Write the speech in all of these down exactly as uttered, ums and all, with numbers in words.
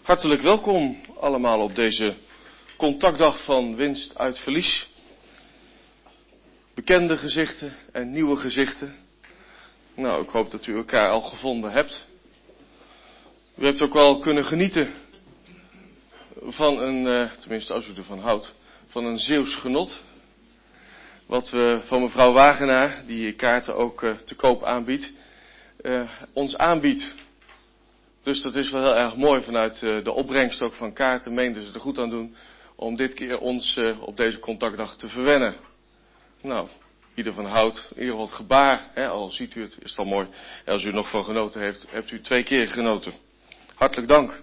Hartelijk welkom allemaal op deze contactdag van winst uit verlies. Bekende gezichten en nieuwe gezichten. Nou, ik hoop dat u elkaar al gevonden hebt. U hebt ook wel kunnen genieten van een, tenminste als u ervan houdt, van een Zeeuws genot. Wat we van mevrouw Wagenaar, die kaarten ook te koop aanbiedt, uh, ons aanbiedt. Dus dat is wel heel erg mooi vanuit uh, de opbrengst ook van kaarten, meenden ze er goed aan doen, om dit keer ons uh, op deze contactdag te verwennen. Nou, wie ervan houdt, in ieder geval het gebaar, hè, al ziet u het, is het al mooi. En als u er nog van genoten heeft, hebt u twee keer genoten. Hartelijk dank.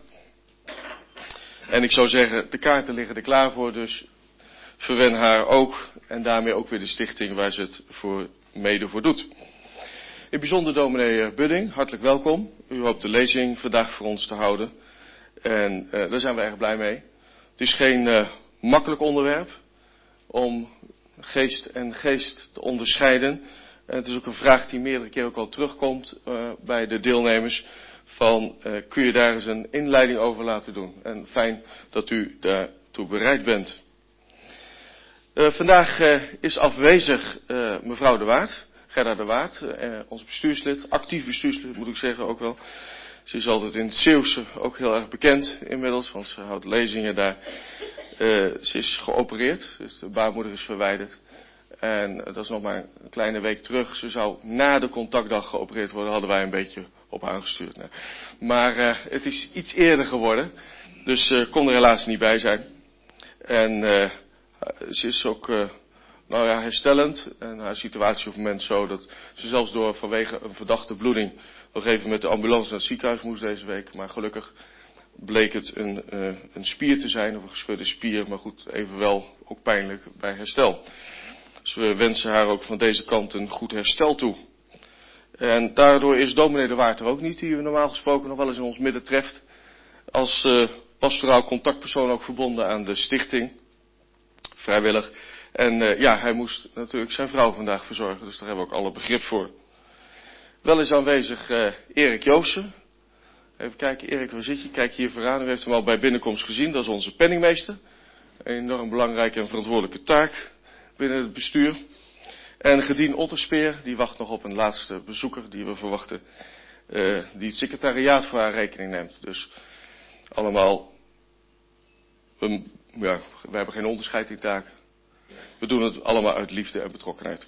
En ik zou zeggen, de kaarten liggen er klaar voor, dus verwen haar ook. En daarmee ook weer de stichting waar ze het voor, mede voor doet. In bijzonder dominee Budding, hartelijk welkom. U hoopt de lezing vandaag voor ons te houden. En uh, daar zijn we erg blij mee. Het is geen uh, makkelijk onderwerp om geest en geest te onderscheiden. En het is ook een vraag die meerdere keer ook al terugkomt uh, bij de deelnemers. Van, uh, kun je daar eens een inleiding over laten doen? En fijn dat u daartoe bereid bent. Uh, vandaag uh, is afwezig uh, mevrouw De Waard. Gerda De Waard, uh, ons bestuurslid, actief bestuurslid moet ik zeggen ook wel. Ze is altijd in het Zeeuwse ook heel erg bekend inmiddels, want ze houdt lezingen daar. Uh, ze is geopereerd, dus de baarmoeder is verwijderd. En dat is nog maar een kleine week terug. Ze zou na de contactdag geopereerd worden, hadden wij een beetje op aangestuurd. Nou, maar uh, het is iets eerder geworden, dus uh, kon er helaas niet bij zijn. En uh, ze is ook... Uh, Nou ja, herstellend. En haar situatie op het moment zo dat ze zelfs door vanwege een verdachte bloeding nog even met de ambulance naar het ziekenhuis moest deze week. Maar gelukkig bleek het een, uh, een spier te zijn, of een gescheurde spier. Maar goed, evenwel ook pijnlijk bij herstel. Dus we wensen haar ook van deze kant een goed herstel toe. En daardoor is dominee De Waard er ook niet, die u normaal gesproken nog wel eens in ons midden treft. Als uh, pastoraal contactpersoon ook verbonden aan de stichting. Vrijwillig. En uh, ja, hij moest natuurlijk zijn vrouw vandaag verzorgen, dus daar hebben we ook alle begrip voor. Wel is aanwezig uh, Erik Joossen. Even kijken, Erik, waar zit je? Kijk hier vooraan, u heeft hem al bij binnenkomst gezien, dat is onze penningmeester. Een enorm belangrijke en verantwoordelijke taak binnen het bestuur. En Gedien Otterspeer, die wacht nog op een laatste bezoeker die we verwachten, uh, die het secretariaat voor haar rekening neemt. Dus allemaal, um, ja, we hebben geen onderscheid in taken. We doen het allemaal uit liefde en betrokkenheid.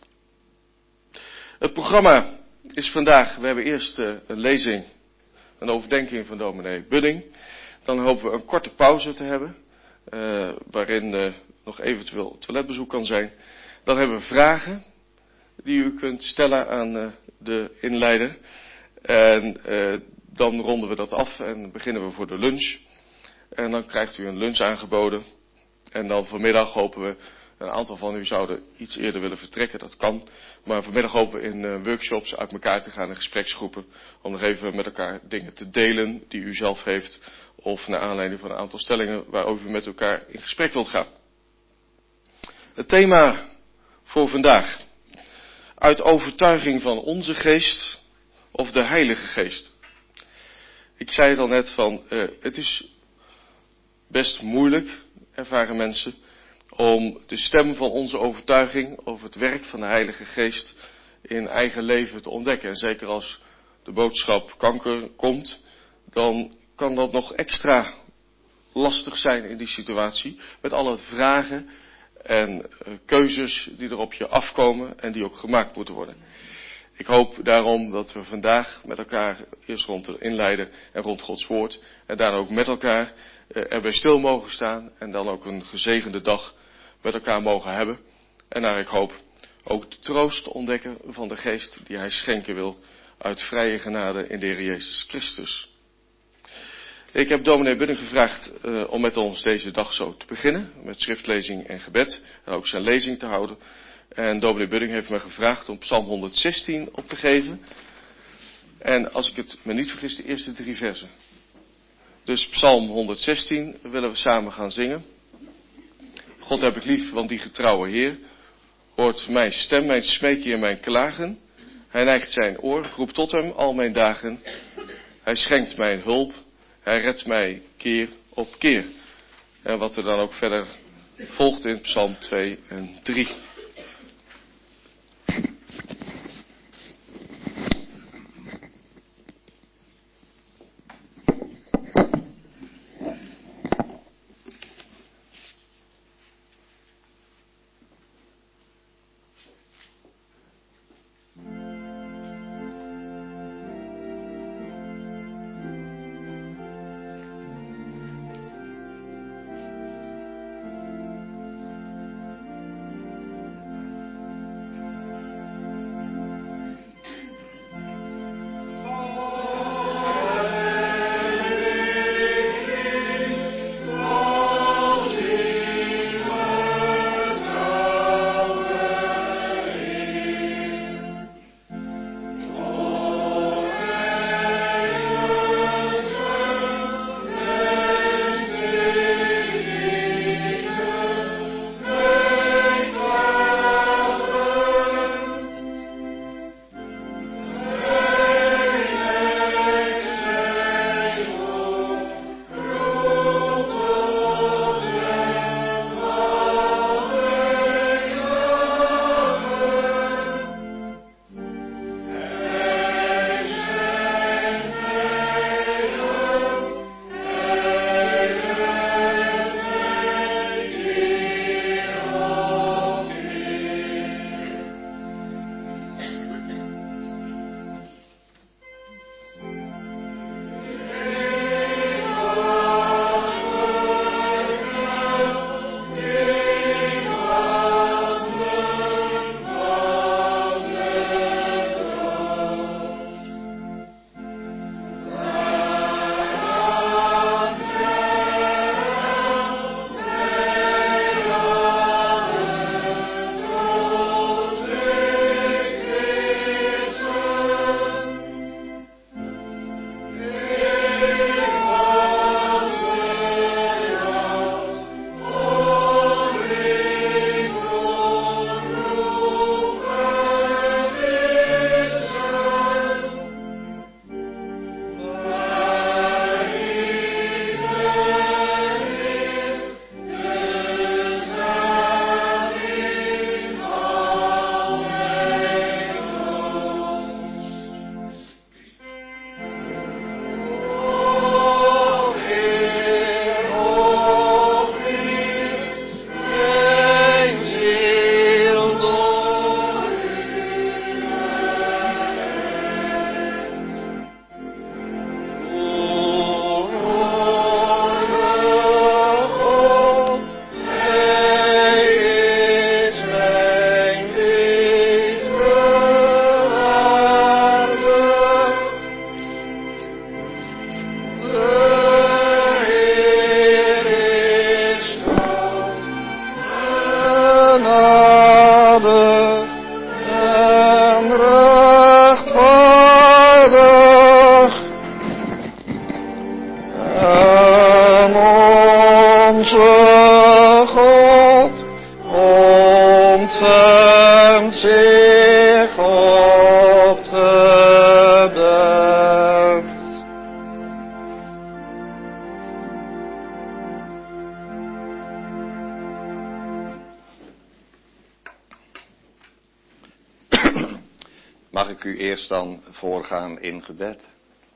Het programma is vandaag, we hebben eerst uh, een lezing, een overdenking van dominee Budding. Dan hopen we een korte pauze te hebben, uh, waarin uh, nog eventueel toiletbezoek kan zijn. Dan hebben we vragen die u kunt stellen aan uh, de inleider. En uh, dan ronden we dat af en beginnen we voor de lunch. En dan krijgt u een lunch aangeboden. En dan vanmiddag hopen we... Een aantal van u zouden iets eerder willen vertrekken, dat kan. Maar vanmiddag hopen we in uh, workshops uit elkaar te gaan in gespreksgroepen. Om nog even met elkaar dingen te delen die u zelf heeft. Of naar aanleiding van een aantal stellingen waarover u met elkaar in gesprek wilt gaan. Het thema voor vandaag. Uit overtuiging van onze geest of de Heilige Geest. Ik zei het al net van, uh, het is best moeilijk, ervaren mensen... om de stem van onze overtuiging over het werk van de Heilige Geest in eigen leven te ontdekken. En zeker als de boodschap kanker komt, dan kan dat nog extra lastig zijn in die situatie. Met alle vragen en keuzes die er op je afkomen en die ook gemaakt moeten worden. Ik hoop daarom dat we vandaag met elkaar eerst rond de inleiden en rond Gods woord en daarna ook met elkaar erbij stil mogen staan en dan ook een gezegende dag met elkaar mogen hebben. En naar ik hoop ook de troost ontdekken van de geest die hij schenken wil uit vrije genade in de Heer Jezus Christus. Ik heb dominee Budding gevraagd uh, om met ons deze dag zo te beginnen, met schriftlezing en gebed en ook zijn lezing te houden. En dominee Budding heeft me gevraagd om Psalm honderdzestien op te geven. En als ik het me niet vergis, de eerste drie versen. Dus Psalm honderdzestien willen we samen gaan zingen. God heb ik lief, want die getrouwe Heer hoort mijn stem, mijn smeekje en mijn klagen. Hij neigt zijn oor, roept tot hem al mijn dagen. Hij schenkt mijn hulp, Hij redt mij keer op keer. En wat er dan ook verder volgt in Psalm twee en drie. Mag ik u eerst dan voorgaan in gebed?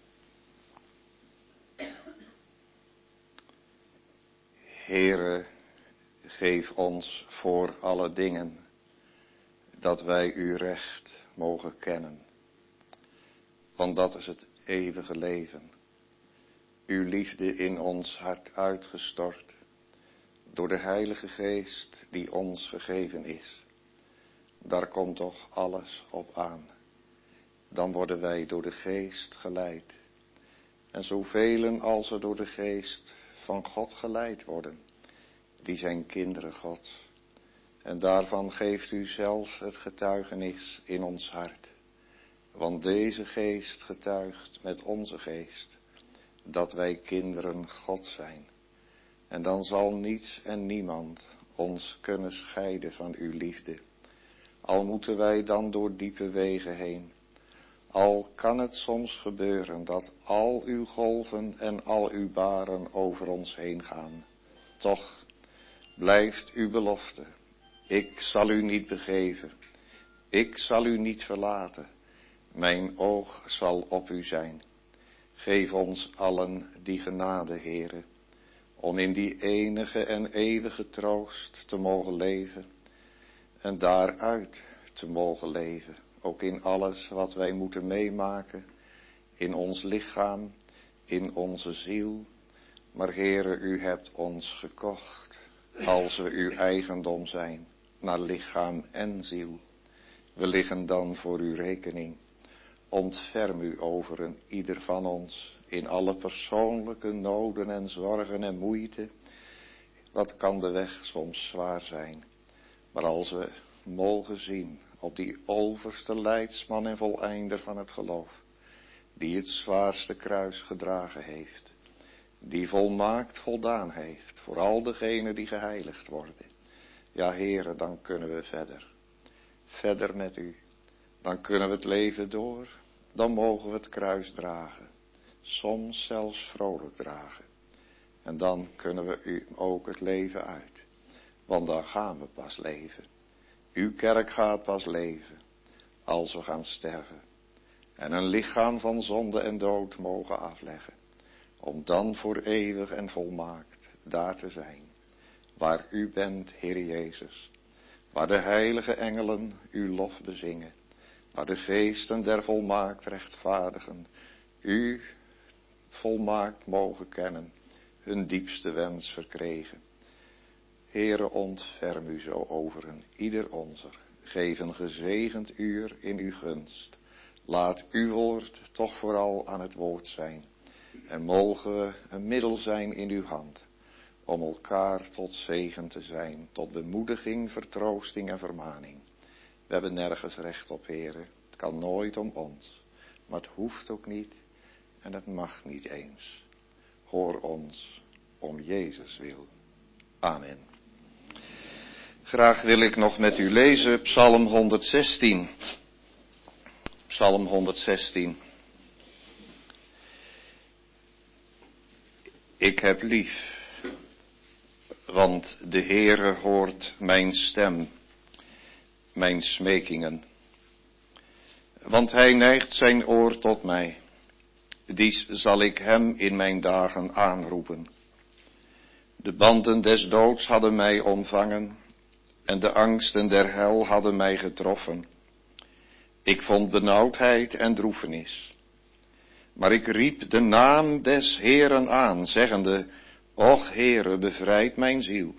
Heere, geef ons voor alle dingen dat wij uw recht mogen kennen. Want dat is het eeuwige leven. Uw liefde in ons hart uitgestort door de Heilige Geest die ons gegeven is. Daar komt toch alles op aan. Dan worden wij door de Geest geleid. En zoveel als er door de Geest van God geleid worden, die zijn kinderen God. En daarvan geeft u zelf het getuigenis in ons hart. Want deze Geest getuigt met onze geest, dat wij kinderen God zijn. En dan zal niets en niemand ons kunnen scheiden van uw liefde. Al moeten wij dan door diepe wegen heen, Al kan het soms gebeuren dat al uw golven en al uw baren over ons heen gaan, toch blijft uw belofte. Ik zal u niet begeven, ik zal u niet verlaten, mijn oog zal op u zijn. Geef ons allen die genade, Heere, om in die enige en eeuwige troost te mogen leven en daaruit te mogen leven. Ook in alles wat wij moeten meemaken, in ons lichaam, in onze ziel. Maar Heere, u hebt ons gekocht, als we uw eigendom zijn, naar lichaam en ziel. We liggen dan voor uw rekening. Ontferm u over een ieder van ons, in alle persoonlijke noden en zorgen en moeite. Wat kan de weg soms zwaar zijn, maar als we mogen zien op die overste leidsman en voleinder van het geloof, die het zwaarste kruis gedragen heeft, die volmaakt voldaan heeft voor al degenen die geheiligd worden. Ja, Heere, dan kunnen we verder. Verder met u. Dan kunnen we het leven door. Dan mogen we het kruis dragen. Soms zelfs vrolijk dragen. En dan kunnen we u ook het leven uit. Want dan gaan we pas leven. Uw kerk gaat pas leven. Als we gaan sterven. En een lichaam van zonde en dood mogen afleggen. Om dan voor eeuwig en volmaakt daar te zijn. Waar u bent, Heer Jezus. Waar de heilige engelen uw lof bezingen. Waar de geesten der volmaakt rechtvaardigen u volmaakt mogen kennen. Hun diepste wens verkregen. Heere, ontferm u zo over een ieder onzer. Geef een gezegend uur in uw gunst. Laat uw woord toch vooral aan het woord zijn. En mogen we een middel zijn in uw hand. Om elkaar tot zegen te zijn. Tot bemoediging, vertroosting en vermaning. We hebben nergens recht op, Heere. Het kan nooit om ons. Maar het hoeft ook niet. En het mag niet eens. Hoor ons om Jezus wil. Amen. Graag wil ik nog met u lezen Psalm honderdzestien. Psalm honderdzestien. Ik heb lief, want de Heere hoort mijn stem, mijn smekingen. Want hij neigt zijn oor tot mij, dies zal ik hem in mijn dagen aanroepen. De banden des doods hadden mij omvangen en de angsten der hel hadden mij getroffen. Ik vond benauwdheid en droefenis. Maar ik riep de naam des Heeren aan, zeggende, Och Heere, bevrijd mijn ziel.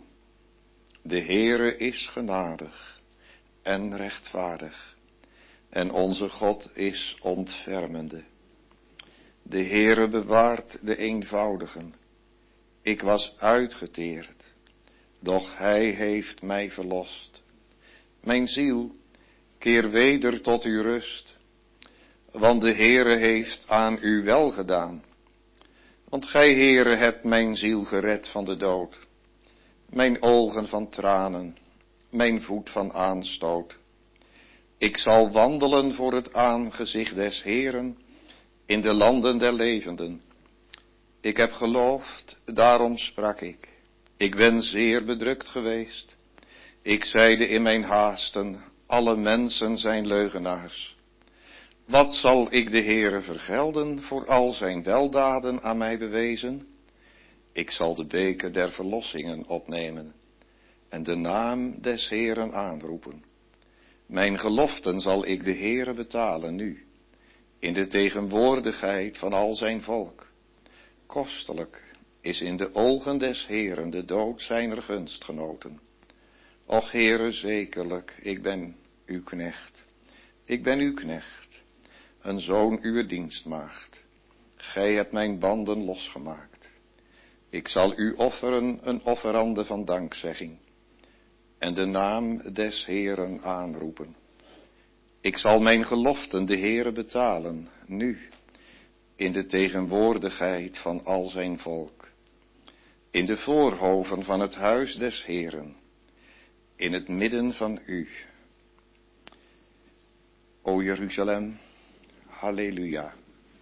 De Heere is genadig en rechtvaardig, en onze God is ontfermende. De Heere bewaart de eenvoudigen. Ik was uitgeteerd, doch hij heeft mij verlost. Mijn ziel, keer weder tot uw rust, want de Heere heeft aan u welgedaan. Want gij, Heere, hebt mijn ziel gered van de dood, mijn ogen van tranen, mijn voet van aanstoot. Ik zal wandelen voor het aangezicht des Heeren in de landen der levenden. Ik heb geloofd, daarom sprak ik. Ik ben zeer bedrukt geweest. Ik zeide in mijn haasten, alle mensen zijn leugenaars. Wat zal ik de Heere vergelden voor al zijn weldaden aan mij bewezen? Ik zal de beker der verlossingen opnemen en de naam des Heeren aanroepen. Mijn geloften zal ik de Heere betalen nu, in de tegenwoordigheid van al zijn volk. Kostelijk is in de ogen des Heeren de dood zijner gunstgenoten. Och Heere, zekerlijk, ik ben uw knecht. Ik ben uw knecht, een zoon uw dienstmaagd. Gij hebt mijn banden losgemaakt. Ik zal u offeren een offerande van dankzegging en de naam des Heeren aanroepen. Ik zal mijn geloften de Heere betalen, nu, in de tegenwoordigheid van al zijn volk, in de voorhoven van het huis des Heeren, in het midden van u. O Jeruzalem, Halleluja.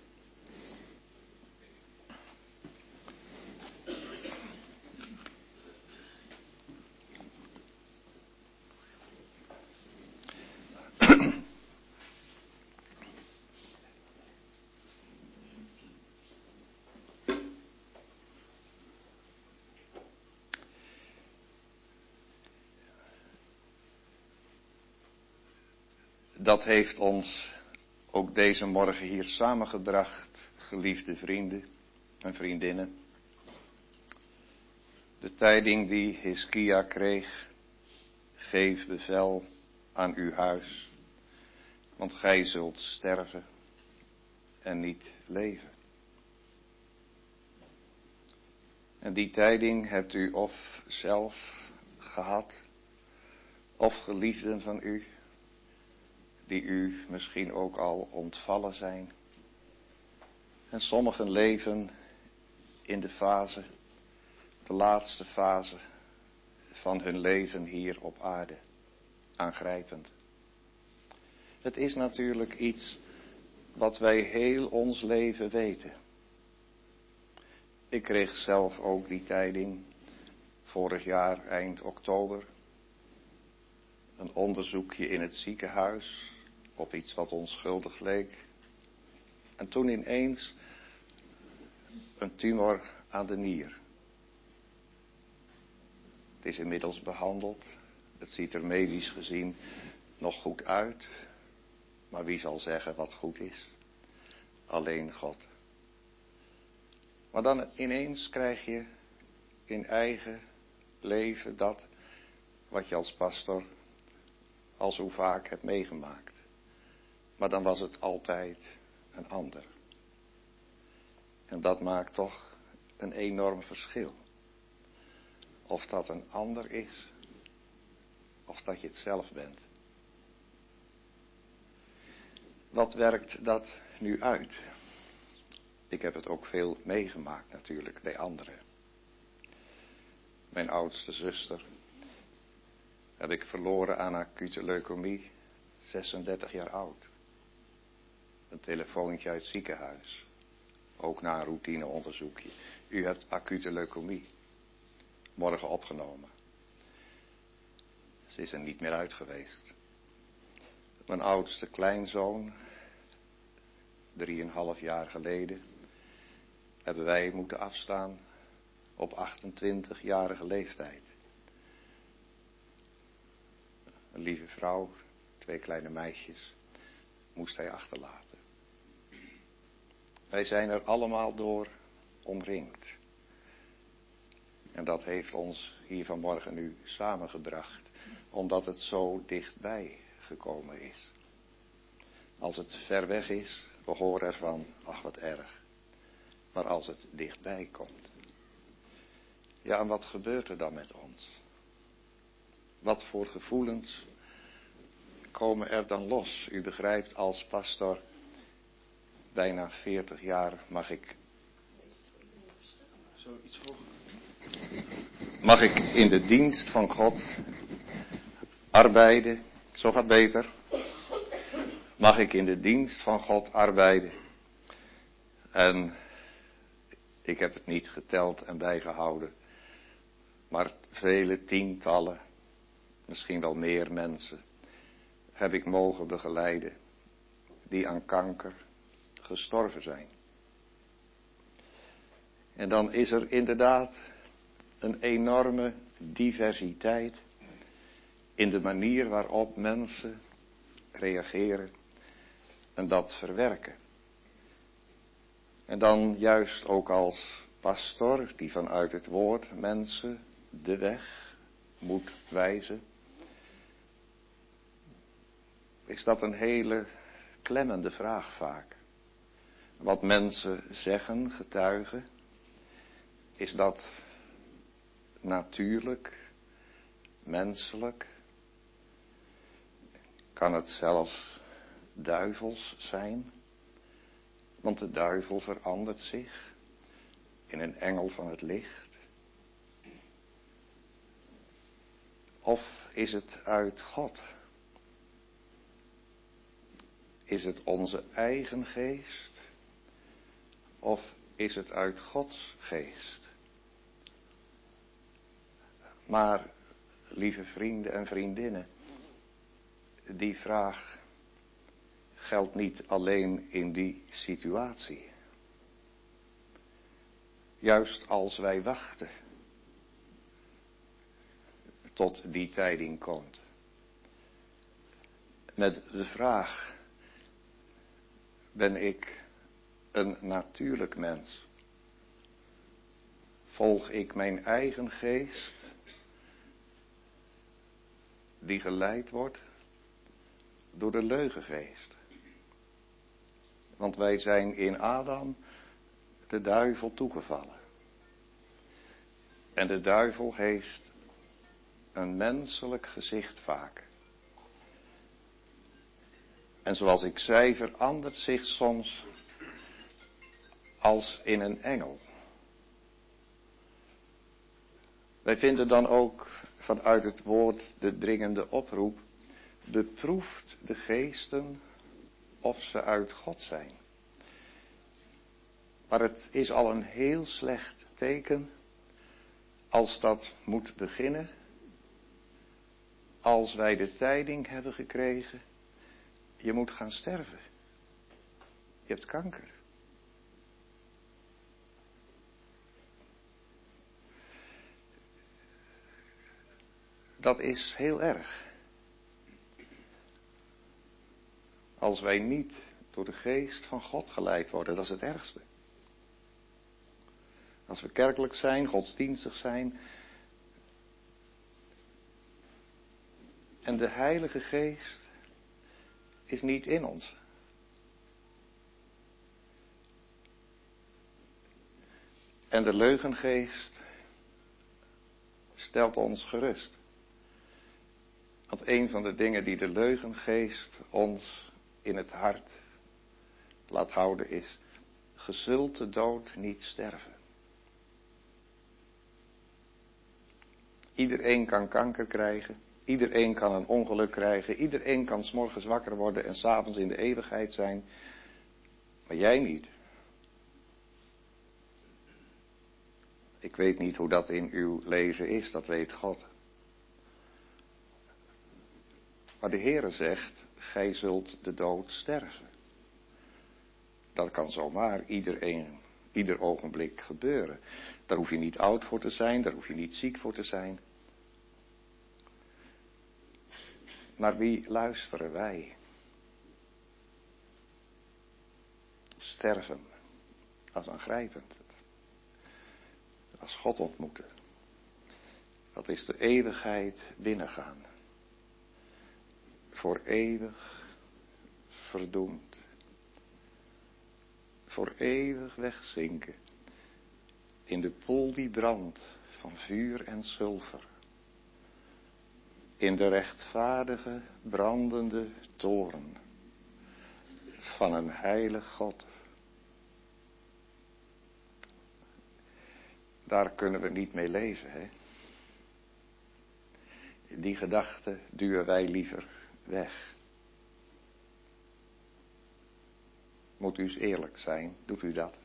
Dat heeft ons ook deze morgen hier samengebracht, geliefde vrienden en vriendinnen. De tijding die Hiskia kreeg, geef bevel aan uw huis, want gij zult sterven en niet leven. En die tijding hebt u of zelf gehad, of geliefden van u, die u misschien ook al ontvallen zijn. En sommigen leven in de fase, de laatste fase van hun leven hier op aarde. Aangrijpend. Het is natuurlijk iets wat wij heel ons leven weten. Ik kreeg zelf ook die tijding vorig jaar eind oktober. Een onderzoekje in het ziekenhuis op iets wat onschuldig leek. En toen ineens een tumor aan de nier. Het is inmiddels behandeld. Het ziet er medisch gezien nog goed uit. Maar wie zal zeggen wat goed is? Alleen God. Maar dan ineens krijg je in eigen leven dat wat je als pastor al zo vaak hebt meegemaakt. Maar dan was het altijd een ander. En dat maakt toch een enorm verschil. Of dat een ander is, of dat je het zelf bent. Wat werkt dat nu uit? Ik heb het ook veel meegemaakt natuurlijk bij anderen. Mijn oudste zuster heb ik verloren aan acute leukemie, zesendertig jaar oud. Een telefoontje uit het ziekenhuis. Ook na een routineonderzoekje. U hebt acute leukemie. Morgen opgenomen. Ze is er niet meer uit geweest. Mijn oudste kleinzoon, drieënhalf jaar geleden, hebben wij moeten afstaan op achtentwintigjarige leeftijd. Een lieve vrouw, twee kleine meisjes, moest hij achterlaten. Wij zijn er allemaal door omringd. En dat heeft ons hier vanmorgen nu samengebracht, omdat het zo dichtbij gekomen is. Als het ver weg is, we horen ervan, ach wat erg. Maar als het dichtbij komt. Ja, en wat gebeurt er dan met ons? Wat voor gevoelens komen er dan los? U begrijpt, als pastor bijna veertig jaar mag ik... Zo iets hoger. Mag ik in de dienst van God arbeiden? Zo gaat beter. Mag ik in de dienst van God arbeiden? En ik heb het niet geteld en bijgehouden. Maar vele tientallen, misschien wel meer mensen, heb ik mogen begeleiden die aan kanker gestorven zijn. En dan is er inderdaad een enorme diversiteit in de manier waarop mensen reageren en dat verwerken. En dan juist ook als pastor die vanuit het woord mensen de weg moet wijzen, is dat een hele klemmende vraag vaak. Wat mensen zeggen, getuigen, is dat natuurlijk, menselijk? Kan het zelfs duivels zijn? Want de duivel verandert zich in een engel van het licht. Of is het uit God? Is het onze eigen geest? Of is het uit Gods geest? Maar, lieve vrienden en vriendinnen, die vraag geldt niet alleen in die situatie. Juist als wij wachten tot die tijding komt. Met de vraag, ben ik een natuurlijk mens? Volg ik mijn eigen geest, die geleid wordt door de leugengeest? Want wij zijn in Adam de duivel toegevallen. En de duivel heeft een menselijk gezicht vaak. En zoals ik zei, verandert zich soms als in een engel. Wij vinden dan ook vanuit het woord de dringende oproep: beproeft de geesten of ze uit God zijn. Maar het is al een heel slecht teken als dat moet beginnen, als wij de tijding hebben gekregen: je moet gaan sterven. Je hebt kanker. Dat is heel erg. Als wij niet door de geest van God geleid worden, dat is het ergste. Als we kerkelijk zijn, godsdienstig zijn, en de Heilige Geest is niet in ons. En de leugengeest stelt ons gerust. Want een van de dingen die de leugengeest ons in het hart laat houden is: ge zult de dood niet sterven. Iedereen kan kanker krijgen. Iedereen kan een ongeluk krijgen. Iedereen kan 's morgens wakker worden en 's avonds in de eeuwigheid zijn. Maar jij niet. Ik weet niet hoe dat in uw leven is, dat weet God. Maar de Heere zegt: gij zult de dood sterven. Dat kan zomaar iedereen, ieder ogenblik gebeuren. Daar hoef je niet oud voor te zijn, daar hoef je niet ziek voor te zijn. Maar wie luisteren wij? Sterven, dat is aangrijpend. Als God ontmoeten. Dat is de eeuwigheid binnengaan. Voor eeuwig verdoemd. Voor eeuwig wegzinken. In de poel die brandt van vuur en zilver. In de rechtvaardige brandende toren van een heilig God. Daar kunnen we niet mee leven, hè? Die gedachte duwen wij liever weg. Moet u eens eerlijk zijn, doet u dat?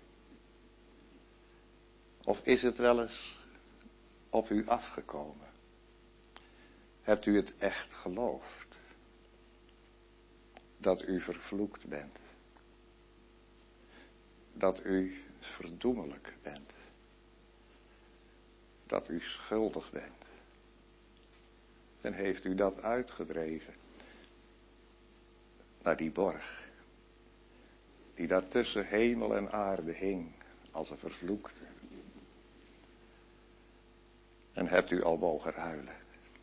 Of is het wel eens op u afgekomen? Hebt u het echt geloofd? Dat u vervloekt bent. Dat u verdoemelijk bent. Dat u schuldig bent. En heeft u dat uitgedreven naar die borg, die daar tussen hemel en aarde hing als een vervloekte. En hebt u al mogen huilen.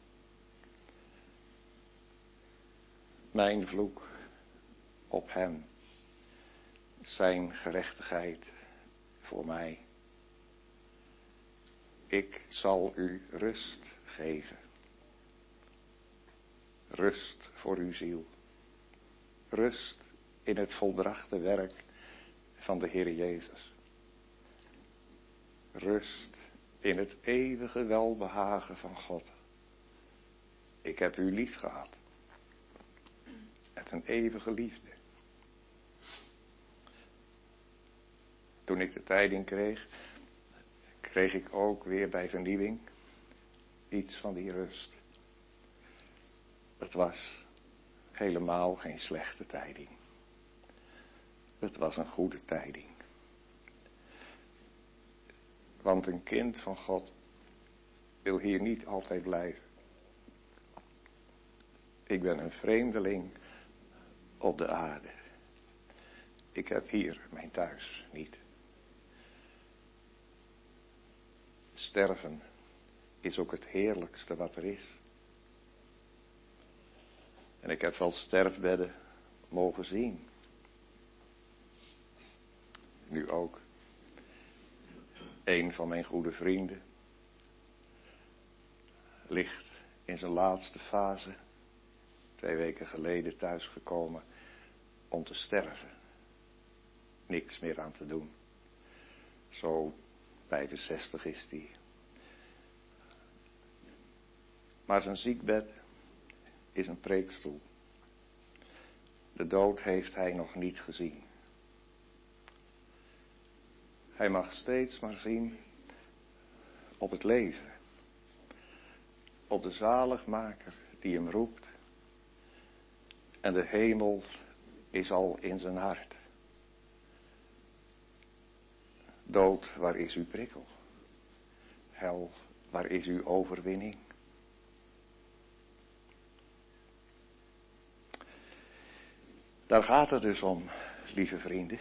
Mijn vloek op hem, zijn gerechtigheid voor mij. Ik zal u rust geven. Rust voor uw ziel. Rust in het volbrachte werk van de Heer Jezus. Rust in het eeuwige welbehagen van God. Ik heb u lief gehad. Met een eeuwige liefde. Toen ik de tijding kreeg, kreeg ik ook weer bij vernieuwing iets van die rust. Het was helemaal geen slechte tijding. Het was een goede tijding. Want een kind van God wil hier niet altijd blijven. Ik ben een vreemdeling op de aarde. Ik heb hier mijn thuis niet. Sterven is ook het heerlijkste wat er is. En ik heb wel sterfbedden mogen zien. Nu ook. Een van mijn goede vrienden ligt in zijn laatste fase, twee weken geleden thuisgekomen om te sterven. Niks meer aan te doen. Zo vijfenzestig is hij. Maar zijn ziekbed is een preekstoel. De dood heeft hij nog niet gezien. Hij mag steeds maar zien op het leven. Op de zaligmaker die hem roept. En de hemel is al in zijn hart. Dood, waar is uw prikkel? Hel, waar is uw overwinning? Daar gaat het dus om, lieve vrienden.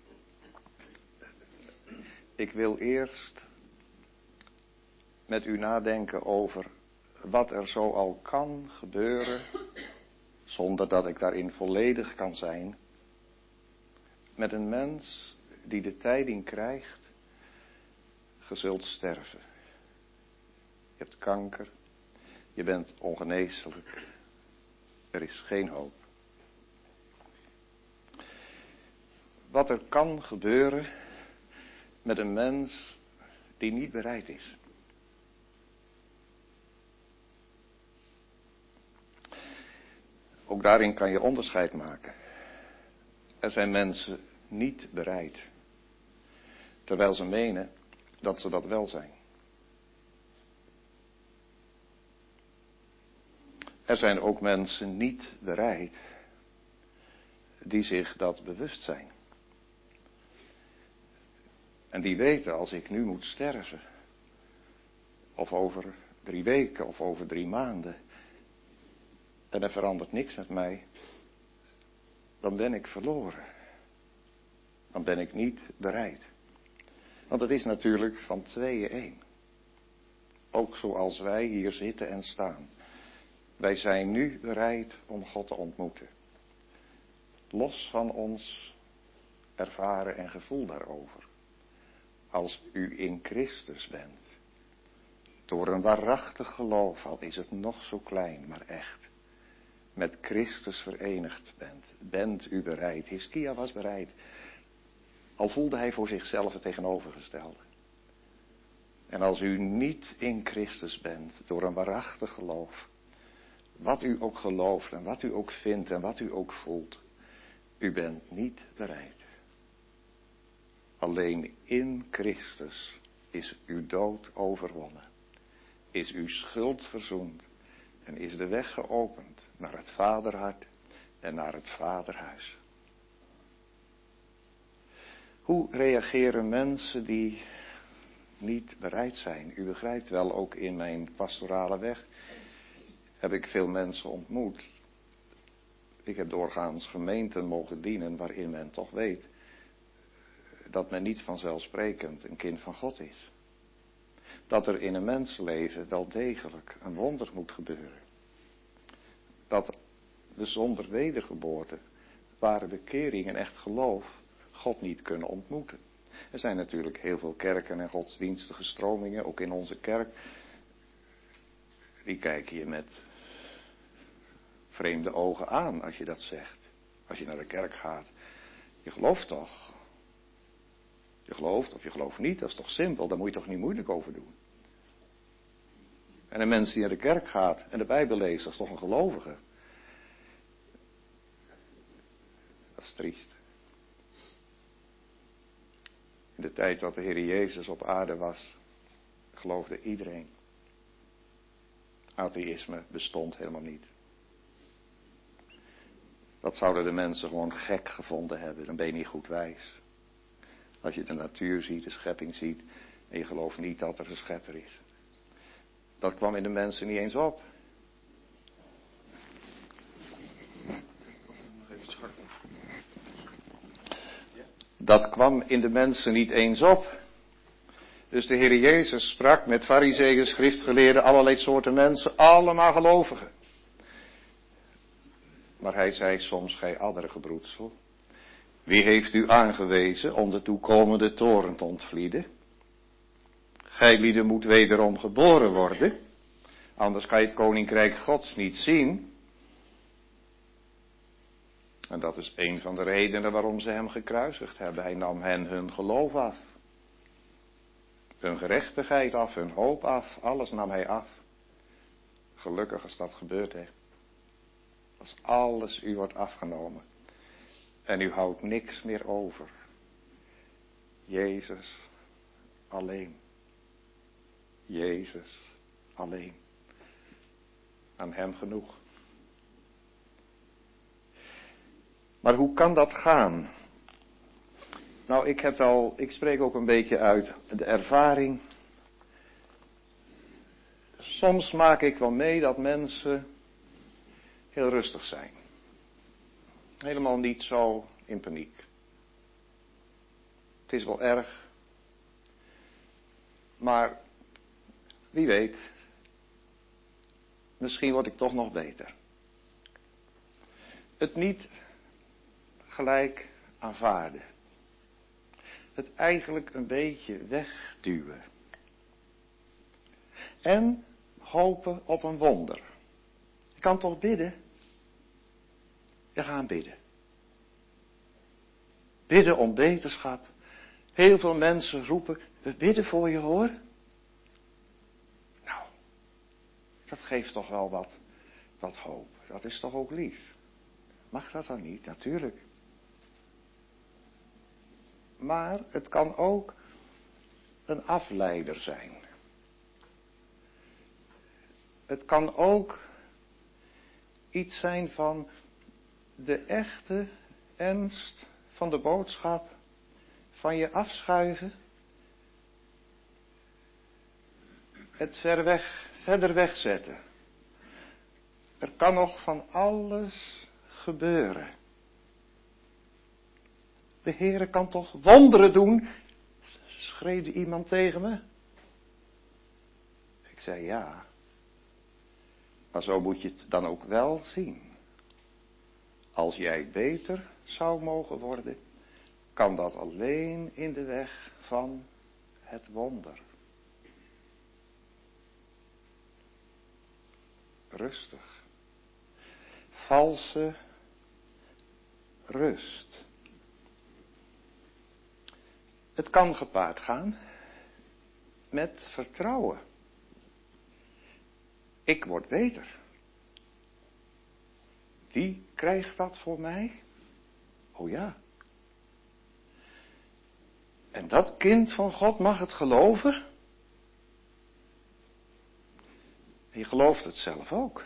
Ik wil eerst met u nadenken over wat er zo al kan gebeuren, zonder dat ik daarin volledig kan zijn, met een mens die de tijding krijgt, ge zult sterven. Je hebt kanker, je bent ongeneeslijk, er is geen hoop. Wat er kan gebeuren met een mens die niet bereid is. Ook daarin kan je onderscheid maken. Er zijn mensen niet bereid, terwijl ze menen dat ze dat wel zijn. Er zijn ook mensen niet bereid die zich dat bewust zijn. En die weten, als ik nu moet sterven, of over drie weken of over drie maanden, en er verandert niks met mij, dan ben ik verloren. Dan ben ik niet bereid. Want het is natuurlijk van tweeën één. Ook zoals wij hier zitten en staan. Wij zijn nu bereid om God te ontmoeten. Los van ons ervaren en gevoel daarover. Als u in Christus bent. Door een waarachtig geloof, al is het nog zo klein, maar echt. Met Christus verenigd bent. Bent u bereid? Hiskia was bereid. Al voelde hij voor zichzelf het tegenovergestelde. En als u niet in Christus bent, door een waarachtig geloof. Wat u ook gelooft en wat u ook vindt en wat u ook voelt. U bent niet bereid. Alleen in Christus is uw dood overwonnen. Is uw schuld verzoend. En is de weg geopend naar het vaderhart en naar het vaderhuis. Hoe reageren mensen die niet bereid zijn? U begrijpt wel, ook in mijn pastorale weg heb ik veel mensen ontmoet. Ik heb doorgaans gemeenten mogen dienen waarin men toch weet dat men niet vanzelfsprekend een kind van God is. Dat er in een mensenleven wel degelijk een wonder moet gebeuren. Dat we zonder wedergeboorte, ware bekering en echt geloof, God niet kunnen ontmoeten. Er zijn natuurlijk heel veel kerken en godsdienstige stromingen, ook in onze kerk. Die kijken je met vreemde ogen aan als je dat zegt. Als je naar de kerk gaat. Je gelooft toch? Je gelooft of je gelooft niet, dat is toch simpel, daar moet je toch niet moeilijk over doen. En een mens die naar de kerk gaat en de Bijbel leest, dat is toch een gelovige. Dat is triest. In de tijd dat de Heer Jezus op aarde was, geloofde iedereen. Atheïsme bestond helemaal niet. Dat zouden de mensen gewoon gek gevonden hebben. Dan ben je niet goed wijs. Als je de natuur ziet, de schepping ziet, en je gelooft niet dat er een schepper is. Dat kwam in de mensen niet eens op. Dat kwam in de mensen niet eens op. Dus de Heer Jezus sprak met farizeeën, schriftgeleerden, allerlei soorten mensen, allemaal gelovigen. Maar hij zei soms, gij adderige broedsel, wie heeft u aangewezen om de toekomende toren te ontvlieden? Gij lieden moet wederom geboren worden, anders kan je het koninkrijk Gods niet zien. En dat is een van de redenen waarom ze hem gekruisigd hebben. Hij nam hen hun geloof af. Hun gerechtigheid af, hun hoop af, alles nam hij af. Gelukkig als dat gebeurt, hè. Als alles u wordt afgenomen. En u houdt niks meer over. Jezus alleen. Jezus alleen. Aan hem genoeg. Maar hoe kan dat gaan? Nou, ik heb wel, ik spreek ook een beetje uit de ervaring. Soms maak ik wel mee dat mensen heel rustig zijn. Helemaal niet zo in paniek. Het is wel erg. Maar wie weet, misschien word ik toch nog beter. Het niet gelijk aanvaarden. Het eigenlijk een beetje wegduwen. En hopen op een wonder. Je kan toch bidden? We gaan bidden. Bidden om beterschap. Heel veel mensen roepen, we bidden voor je hoor. Nou, dat geeft toch wel wat, wat hoop. Dat is toch ook lief. Mag dat dan niet? Natuurlijk. Maar het kan ook een afleider zijn. Het kan ook iets zijn van de echte ernst van de boodschap van je afschuiven. Het ver weg, verder wegzetten. Er kan nog van alles gebeuren. De Heere kan toch wonderen doen? Schreeuwde iemand tegen me. Ik zei ja. Maar zo moet je het dan ook wel zien. Als jij beter zou mogen worden, kan dat alleen in de weg van het wonder. Rustig. Valse rust. Het kan gepaard gaan met vertrouwen. Ik word beter. Wie krijgt dat voor mij? Oh ja. En dat kind van God mag het geloven? Je gelooft het zelf ook.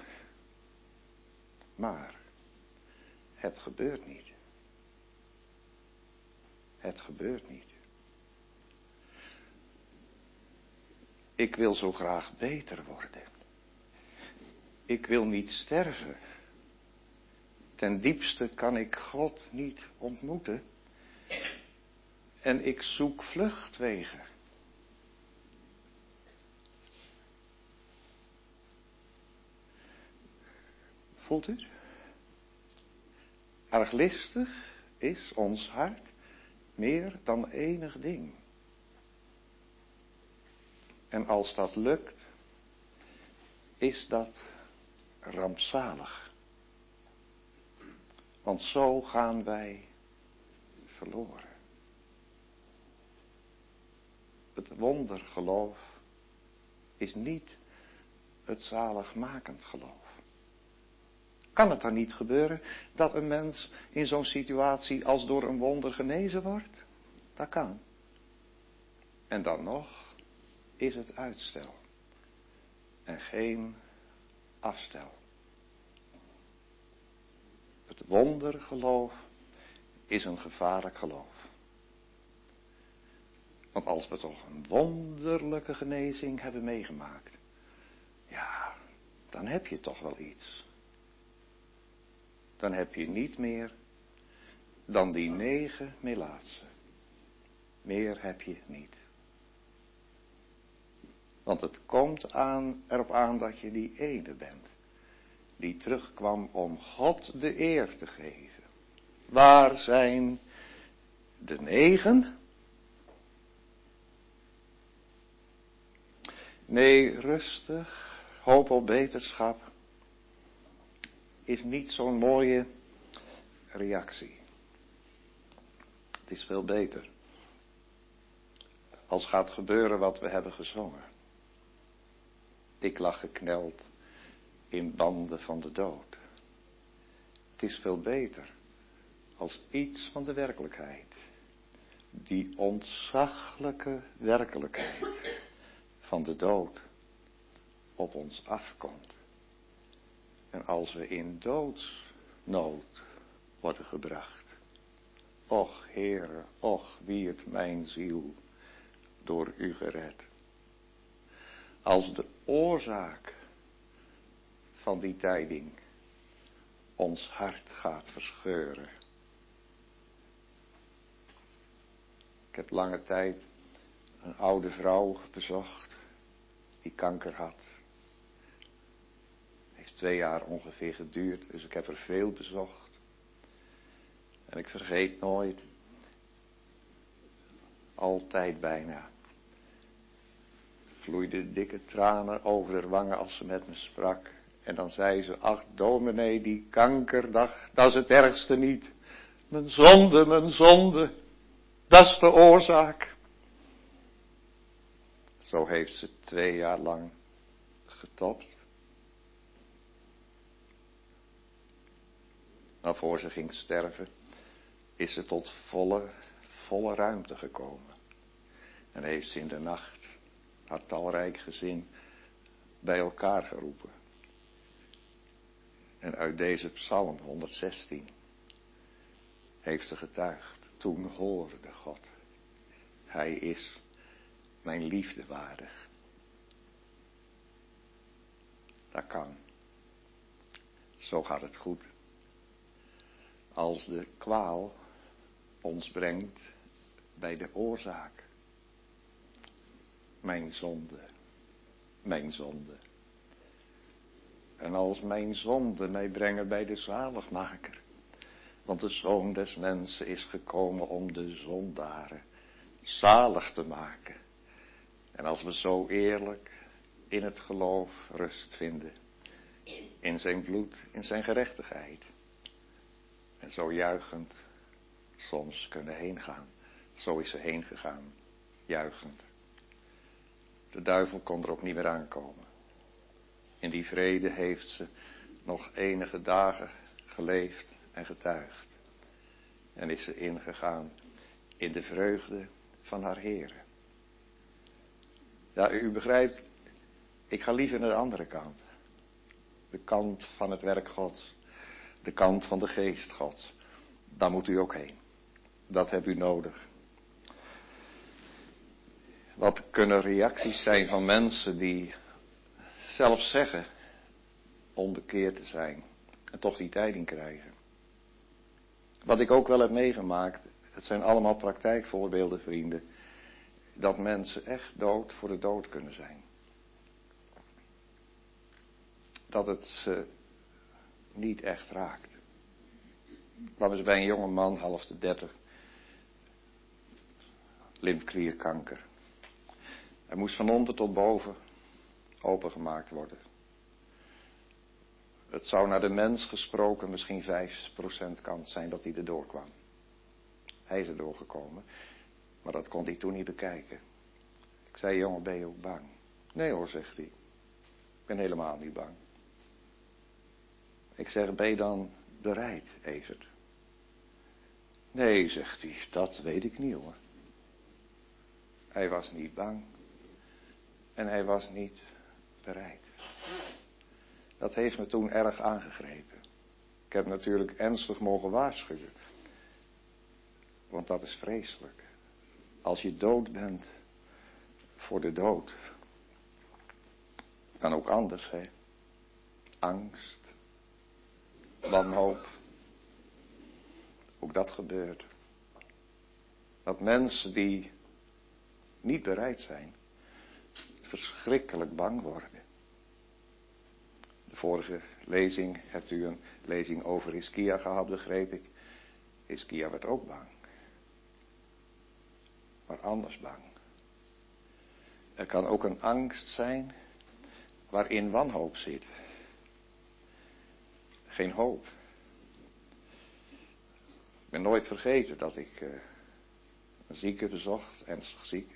Maar het gebeurt niet. Het gebeurt niet. Ik wil zo graag beter worden. Ik wil niet sterven. Ten diepste kan ik God niet ontmoeten. En ik zoek vluchtwegen. Voelt u het? Arglistig is ons hart meer dan enig ding. En als dat lukt, is dat rampzalig. Want zo gaan wij verloren. Het wondergeloof is niet het zaligmakend geloof. Kan het dan niet gebeuren dat een mens in zo'n situatie als door een wonder genezen wordt? Dat kan. En dan nog is het uitstel en geen afstel. Het wondergeloof is een gevaarlijk geloof. Want als we toch een wonderlijke genezing hebben meegemaakt, ja, dan heb je toch wel iets. Dan heb je niet meer dan die negen melaatsen. Meer heb je niet. Want het komt aan, erop aan dat je die ene bent, die terugkwam om God de eer te geven. Waar zijn de negen? Nee, rustig, hoop op beterschap is niet zo'n mooie reactie. Het is veel beter als gaat gebeuren wat we hebben gezongen. Ik lag gekneld in banden van de dood. Het is veel beter als iets van de werkelijkheid, die ontzaglijke werkelijkheid van de dood op ons afkomt. En als we in doodsnood worden gebracht. Och Heere, och wierd mijn ziel door u gered. Als de oorzaak van die tijding ons hart gaat verscheuren. Ik heb lange tijd een oude vrouw bezocht die kanker had. Het heeft twee jaar ongeveer geduurd, dus ik heb er veel bezocht. En ik vergeet nooit, altijd bijna, vloeiden dikke tranen over haar wangen als ze met me sprak. En dan zei ze, ach dominee, die kankerdag, dat is het ergste niet. Mijn zonde, mijn zonde, dat is de oorzaak. Zo heeft ze twee jaar lang getopt. Maar voor ze ging sterven, is ze tot volle, volle ruimte gekomen. En heeft ze in de nacht haar talrijk gezin bij elkaar geroepen. En uit deze psalm honderdzestien heeft ze getuigd. Toen hoorde God, hij is mijn liefde waardig. Dat kan. Zo gaat het goed. Als de kwaal ons brengt bij de oorzaak. Mijn zonde, mijn zonde. En als mijn zonde mij brengen bij de zaligmaker. Want de Zoon des Mensen is gekomen om de zondaren zalig te maken. En als we zo eerlijk in het geloof rust vinden. In zijn bloed, in zijn gerechtigheid. En zo juichend soms kunnen heen gaan. Zo is ze heen gegaan, juichend. De duivel kon er ook niet meer aankomen. In die vrede heeft ze nog enige dagen geleefd en getuigd. En is ze ingegaan in de vreugde van haar Heere. Ja, u begrijpt, ik ga liever naar de andere kant. De kant van het werk Gods. De kant van de geest Gods. Daar moet u ook heen. Dat hebt u nodig. Wat kunnen reacties zijn van mensen die zelf zeggen onbekeerd te zijn en toch die tijding krijgen. Wat ik ook wel heb meegemaakt, het zijn allemaal praktijkvoorbeelden, vrienden, dat mensen echt dood voor de dood kunnen zijn. Dat het ze niet echt raakt. Dat was bij een jonge man, half de dertig, lymfklierkanker. Hij moest van onder tot boven opengemaakt worden. Het zou naar de mens gesproken misschien vijf procent kans zijn dat hij erdoor kwam. Hij is erdoor gekomen, maar dat kon hij toen niet bekijken. Ik zei, jongen, ben je ook bang? Nee hoor, zegt hij. Ik ben helemaal niet bang. Ik zeg, ben je dan bereid, Evert? Nee, zegt hij, dat weet ik niet hoor. Hij was niet bang. En hij was niet bereid. Dat heeft me toen erg aangegrepen. Ik heb natuurlijk ernstig mogen waarschuwen. Want dat is vreselijk. Als je dood bent voor de dood. Kan ook anders, hè. Angst. Wanhoop. Ook dat gebeurt. Dat mensen die niet bereid zijn, verschrikkelijk bang worden. De vorige lezing hebt u een lezing over Hiskia gehad, begreep ik. Hiskia werd ook bang. Maar anders bang. Er kan ook een angst zijn waarin wanhoop zit. Geen hoop. Ik ben nooit vergeten dat ik uh, een zieke bezocht, ernstig ziek.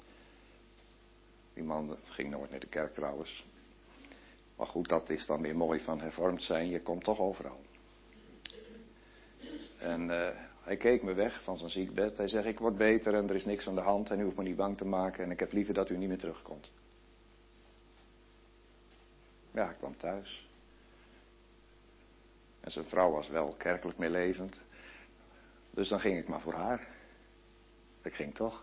Die man ging nooit naar de kerk trouwens. Maar goed, dat is dan weer mooi van hervormd zijn. Je komt toch overal. En uh, hij keek me weg van zijn ziekbed. Hij zegt, ik word beter en er is niks aan de hand. En u hoeft me niet bang te maken. En ik heb liever dat u niet meer terugkomt. Ja, ik kwam thuis. En zijn vrouw was wel kerkelijk meelevend. Dus dan ging ik maar voor haar. Ik ging toch.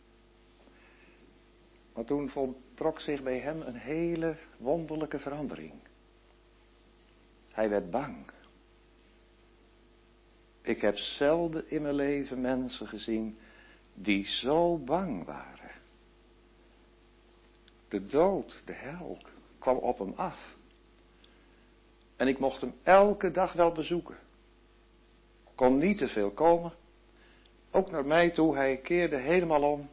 Maar toen voltrok zich bij hem een hele wonderlijke verandering. Hij werd bang. Ik heb zelden in mijn leven mensen gezien die zo bang waren. De dood, de hel, kwam op hem af. En ik mocht hem elke dag wel bezoeken. Kon niet te veel komen. Ook naar mij toe, hij keerde helemaal om.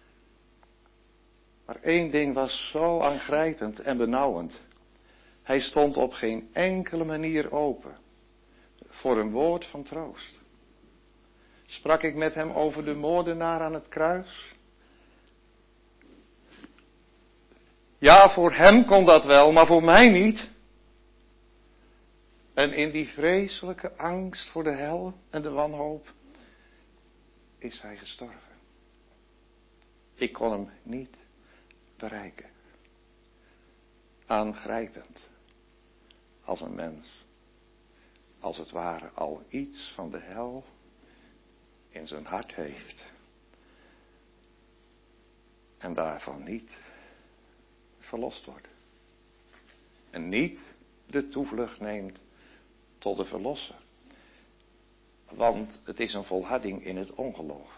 Maar één ding was zo aangrijpend en benauwend. Hij stond op geen enkele manier open voor een woord van troost. Sprak ik met hem over de moordenaar aan het kruis? Ja, voor hem kon dat wel, maar voor mij niet. En in die vreselijke angst voor de hel en de wanhoop is hij gestorven. Ik kon hem niet bereiken. Aangrijpend. Als een mens. Als het ware al iets van de hel in zijn hart heeft. En daarvan niet verlost wordt. En niet de toevlucht neemt tot de verlosser. Want het is een volharding in het ongeloof.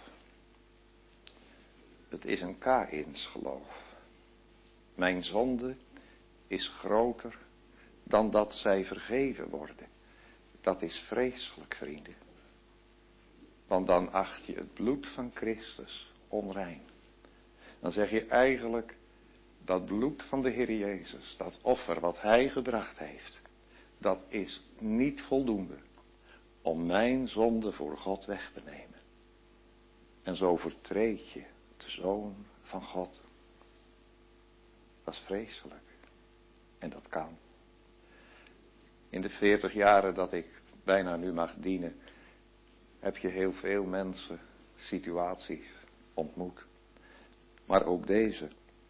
Het is een Kaïns geloof. Mijn zonde is groter dan dat zij vergeven worden. Dat is vreselijk, vrienden. Want dan acht je het bloed van Christus onrein. Dan zeg je eigenlijk, dat bloed van de Heer Jezus, dat offer wat Hij gebracht heeft, dat is niet voldoende om mijn zonde voor God weg te nemen. En zo vertreed je de Zoon van God. Dat is vreselijk. En dat kan. In de veertig jaren dat ik bijna nu mag dienen, heb je heel veel mensen, situaties ontmoet. Maar ook deze.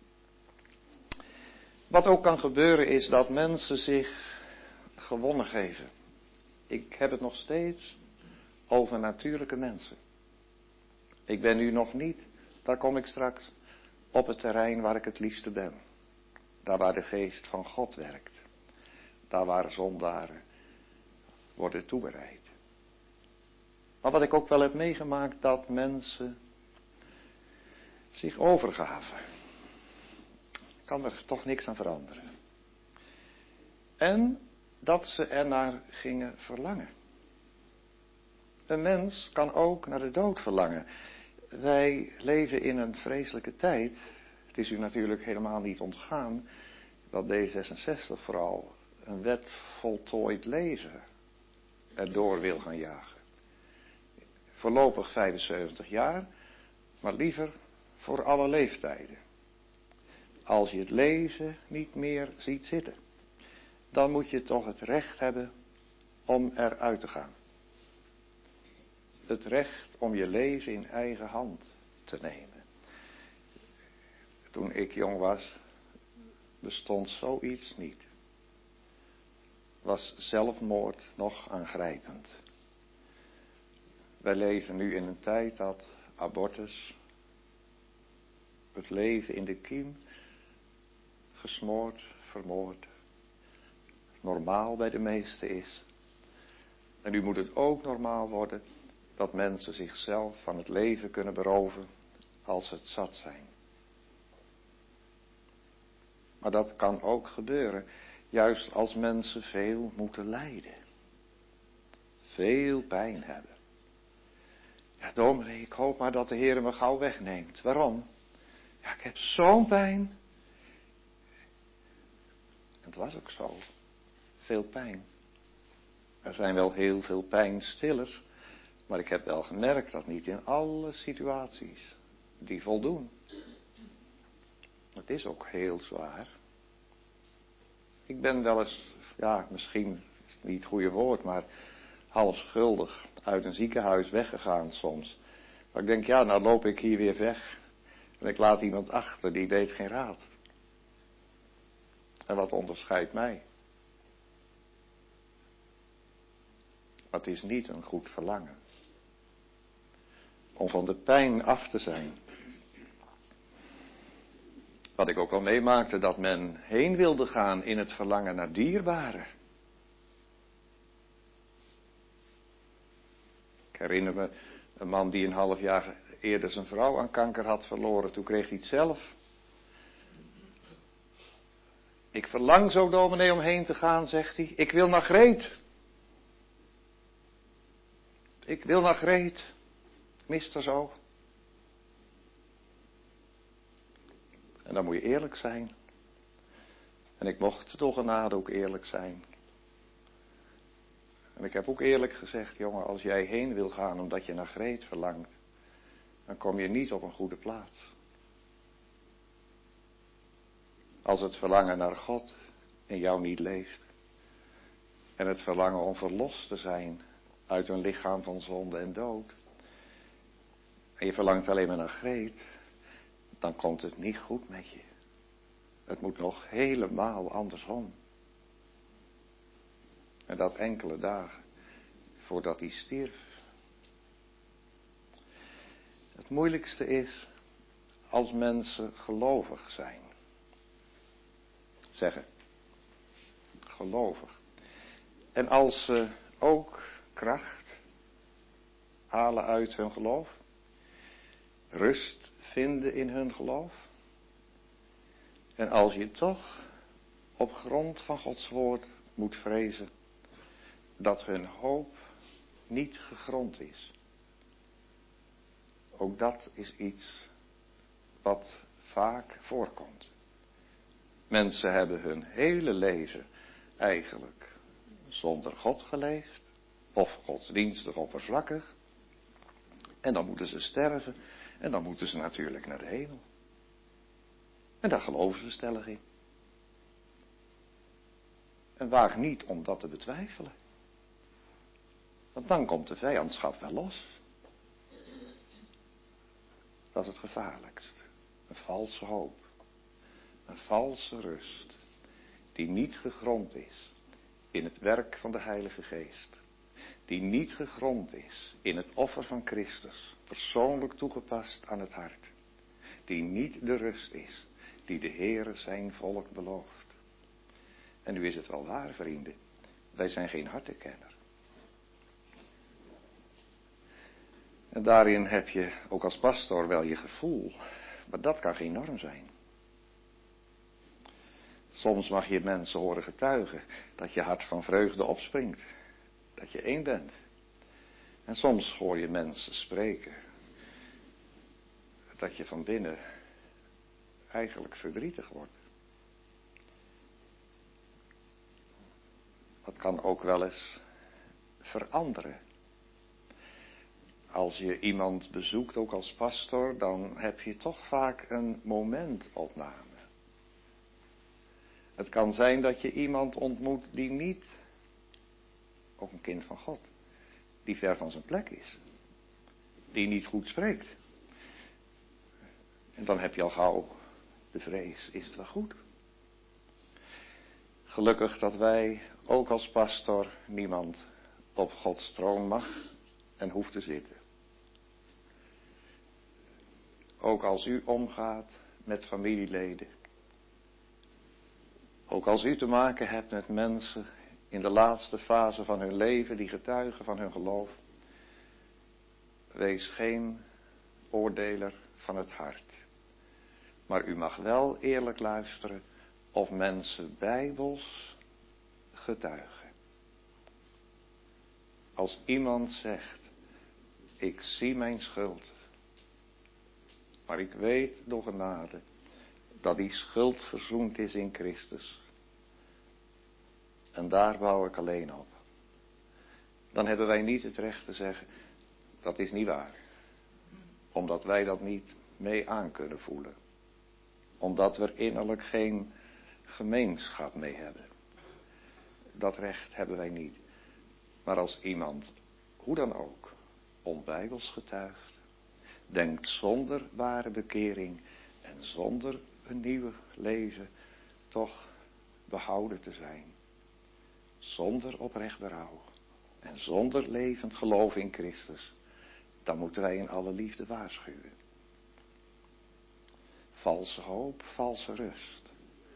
Wat ook kan gebeuren is dat mensen zich gewonnen geven. Ik heb het nog steeds over natuurlijke mensen. Ik ben nu nog niet, daar kom ik straks, op het terrein waar ik het liefste ben. Daar waar de geest van God werkt. Daar waar zondaren worden toebereid. Maar wat ik ook wel heb meegemaakt, dat mensen zich overgaven. Kan er toch niks aan veranderen. En dat ze ernaar gingen verlangen. Een mens kan ook naar de dood verlangen. Wij leven in een vreselijke tijd. Het is u natuurlijk helemaal niet ontgaan dat D zesenzestig vooral een wet voltooid leven erdoor wil gaan jagen. Voorlopig vijfenzeventig jaar, maar liever voor alle leeftijden. Als je het lezen niet meer ziet zitten, dan moet je toch het recht hebben om eruit te gaan. Het recht om je leven in eigen hand te nemen. toen ik jong was, bestond zoiets niet. Was zelfmoord nog aangrijpend. Wij leven nu in een tijd dat abortus, het leven in de kiem, gesmoord, vermoord, normaal bij de meesten is. En nu moet het ook normaal worden dat mensen zichzelf van het leven kunnen beroven als ze het zat zijn. Maar dat kan ook gebeuren, juist als mensen veel moeten lijden. Veel pijn hebben. Ja, dominee, ik hoop maar dat de Heer me gauw wegneemt. Waarom? Ja, ik heb zo'n pijn. Het was ook zo. Veel pijn. Er zijn wel heel veel pijnstillers, maar ik heb wel gemerkt dat niet in alle situaties die voldoen. Het is ook heel zwaar. Ik ben wel eens, ja, misschien is het niet het goede woord, maar half schuldig uit een ziekenhuis weggegaan soms. Maar ik denk, ja, nou loop ik hier weer weg en ik laat iemand achter die weet geen raad. En wat onderscheidt mij? Maar het is niet een goed verlangen om van de pijn af te zijn. Wat ik ook al meemaakte, dat men heen wilde gaan in het verlangen naar dierbaren. Ik herinner me een man die een half jaar eerder zijn vrouw aan kanker had verloren. Toen kreeg hij het zelf. Ik verlang zo, dominee, om heen te gaan, zegt hij. Ik wil naar Greet. Ik wil naar Greet. Ik mis er zo. En dan moet je eerlijk zijn. En ik mocht door genade ook eerlijk zijn. En ik heb ook eerlijk gezegd, jongen, als jij heen wil gaan omdat je naar Greet verlangt, dan kom je niet op een goede plaats. Als het verlangen naar God in jou niet leeft. En het verlangen om verlost te zijn uit een lichaam van zonde en dood. En je verlangt alleen maar naar Greet, dan komt het niet goed met je. Het moet nog helemaal andersom. En dat enkele dagen voordat hij stierf. Het moeilijkste is als mensen gelovig zijn. Zeggen, gelovig. En als ze ook kracht halen uit hun geloof. Rust vinden in hun geloof. En als je toch op grond van Gods woord moet vrezen dat hun hoop niet gegrond is. Ook dat is iets wat vaak voorkomt. Mensen hebben hun hele leven eigenlijk zonder God geleefd, of godsdienstig oppervlakkig. En dan moeten ze sterven en dan moeten ze natuurlijk naar de hemel. En daar geloven ze stellig in. En waag niet om dat te betwijfelen. Want dan komt de vijandschap wel los. Dat is het gevaarlijkst. Een valse hoop. Een valse rust. Die niet gegrond is in het werk van de Heilige Geest. Die niet gegrond is in het offer van Christus. Persoonlijk toegepast aan het hart. Die niet de rust is die de Heere zijn volk belooft. En nu is het wel waar, vrienden. Wij zijn geen hartenkenner. En daarin heb je ook als pastoor wel je gevoel. Maar dat kan geen norm zijn. Soms mag je mensen horen getuigen dat je hart van vreugde opspringt. Dat je één bent. En soms hoor je mensen spreken. Dat je van binnen eigenlijk verdrietig wordt. Dat kan ook wel eens veranderen. Als je iemand bezoekt, ook als pastor, dan heb je toch vaak een momentopname. Het kan zijn dat je iemand ontmoet die niet, ook een kind van God, die ver van zijn plek is. Die niet goed spreekt. En dan heb je al gauw de vrees, is het wel goed? Gelukkig dat wij, ook als pastor, niemand op Gods troon mag en hoeft te zitten. Ook als u omgaat met familieleden. Ook als u te maken hebt met mensen in de laatste fase van hun leven die getuigen van hun geloof. Wees geen oordeler van het hart. Maar u mag wel eerlijk luisteren of mensen bijbels getuigen. Als iemand zegt, ik zie mijn schuld, maar ik weet door genade dat die schuld verzoend is in Christus. En daar bouw ik alleen op. Dan hebben wij niet het recht te zeggen, dat is niet waar. Omdat wij dat niet mee aan kunnen voelen. Omdat we er innerlijk geen gemeenschap mee hebben. Dat recht hebben wij niet. Maar als iemand, hoe dan ook, onbijbels getuigt, denkt zonder ware bekering en zonder een nieuw leven toch behouden te zijn. Zonder oprecht berouw en zonder levend geloof in Christus, dan moeten wij in alle liefde waarschuwen. Valse hoop, valse rust.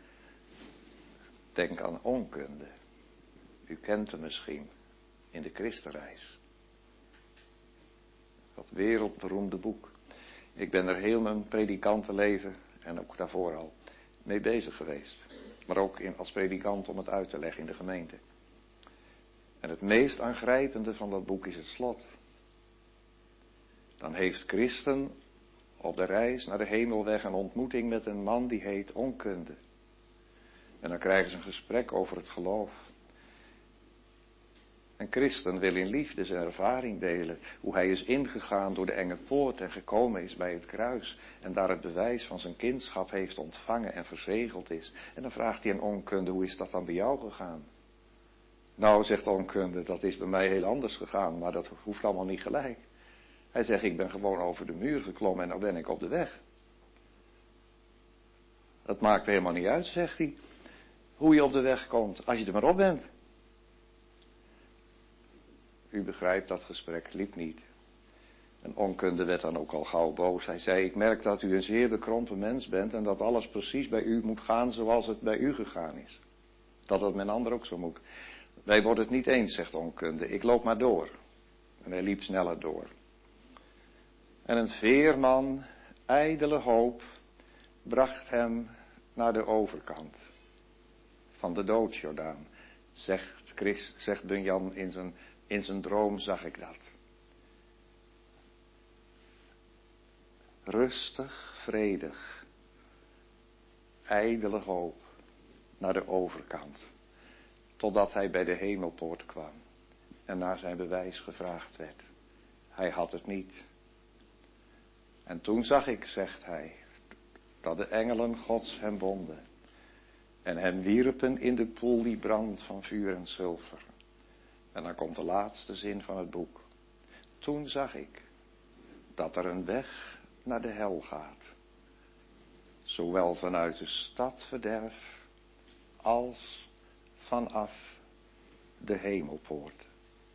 Denk aan onkunde. U kent hem misschien in de Christenreis. Dat wereldberoemde boek. Ik ben er heel mijn predikantenleven en ook daarvoor al mee bezig geweest. Maar ook in, als predikant om het uit te leggen in de gemeente. En het meest aangrijpende van dat boek is het slot. Dan heeft Christen op de reis naar de hemelweg een ontmoeting met een man die heet onkunde. En dan krijgen ze een gesprek over het geloof. En Christen wil in liefde zijn ervaring delen. Hoe hij is ingegaan door de enge poort en gekomen is bij het kruis. En daar het bewijs van zijn kindschap heeft ontvangen en verzegeld is. En dan vraagt hij een onkunde, hoe is dat dan bij jou gegaan? Nou, zegt onkunde, dat is bij mij heel anders gegaan, maar dat hoeft allemaal niet gelijk. Hij zegt, ik ben gewoon over de muur geklommen en nou ben ik op de weg. Dat maakt helemaal niet uit, zegt hij, hoe je op de weg komt, als je er maar op bent. U begrijpt, dat gesprek liep niet. En onkunde werd dan ook al gauw boos. Hij zei, ik merk dat u een zeer bekrompen mens bent en dat alles precies bij u moet gaan zoals het bij u gegaan is. Dat het met een ander ook zo moet. Wij worden het niet eens, zegt onkunde, ik loop maar door. En hij liep sneller door. En een veerman, ijdele hoop, bracht hem naar de overkant van de doodsjordaan. Zegt Chris, zegt Bunyan in zijn, in zijn droom zag ik dat. Rustig, vredig, ijdele hoop naar de overkant. Totdat hij bij de hemelpoort kwam en naar zijn bewijs gevraagd werd. Hij had het niet. En toen zag ik, zegt hij, dat de engelen Gods hem bonden en hem wierpen in de poel die brandt van vuur en zilver. En dan komt de laatste zin van het boek. Toen zag ik dat er een weg naar de hel gaat, zowel vanuit de stad verderf als vanaf de hemelpoort.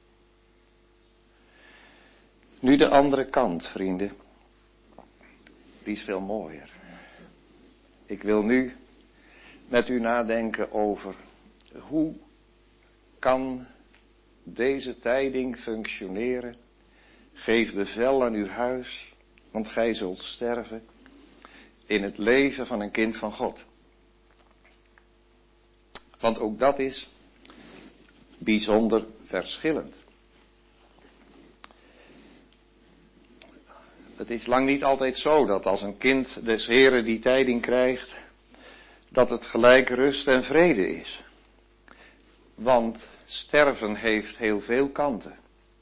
Nu de andere kant, vrienden. Die is veel mooier. Ik wil nu met u nadenken over hoe kan deze tijding functioneren. Geef bevel aan uw huis, want gij zult sterven in het leven van een kind van God. Want ook dat is bijzonder verschillend. Het is lang niet altijd zo dat als een kind des Heren die tijding krijgt, dat het gelijk rust en vrede is. Want sterven heeft heel veel kanten.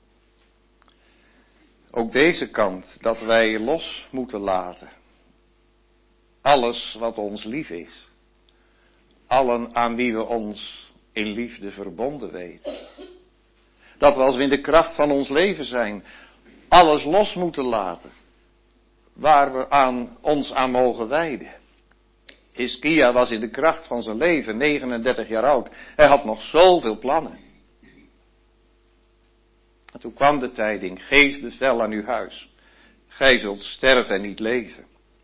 Ook deze kant, dat wij los moeten laten. Alles wat ons lief is. Allen aan wie we ons in liefde verbonden weten. Dat we als we in de kracht van ons leven zijn, alles los moeten laten. Waar we aan, ons aan mogen wijden. Hiskia was in de kracht van zijn leven negenendertig jaar oud. Hij had nog zoveel plannen. En toen kwam de tijding, geef bevel aan uw huis. Gij zult sterven en niet leven.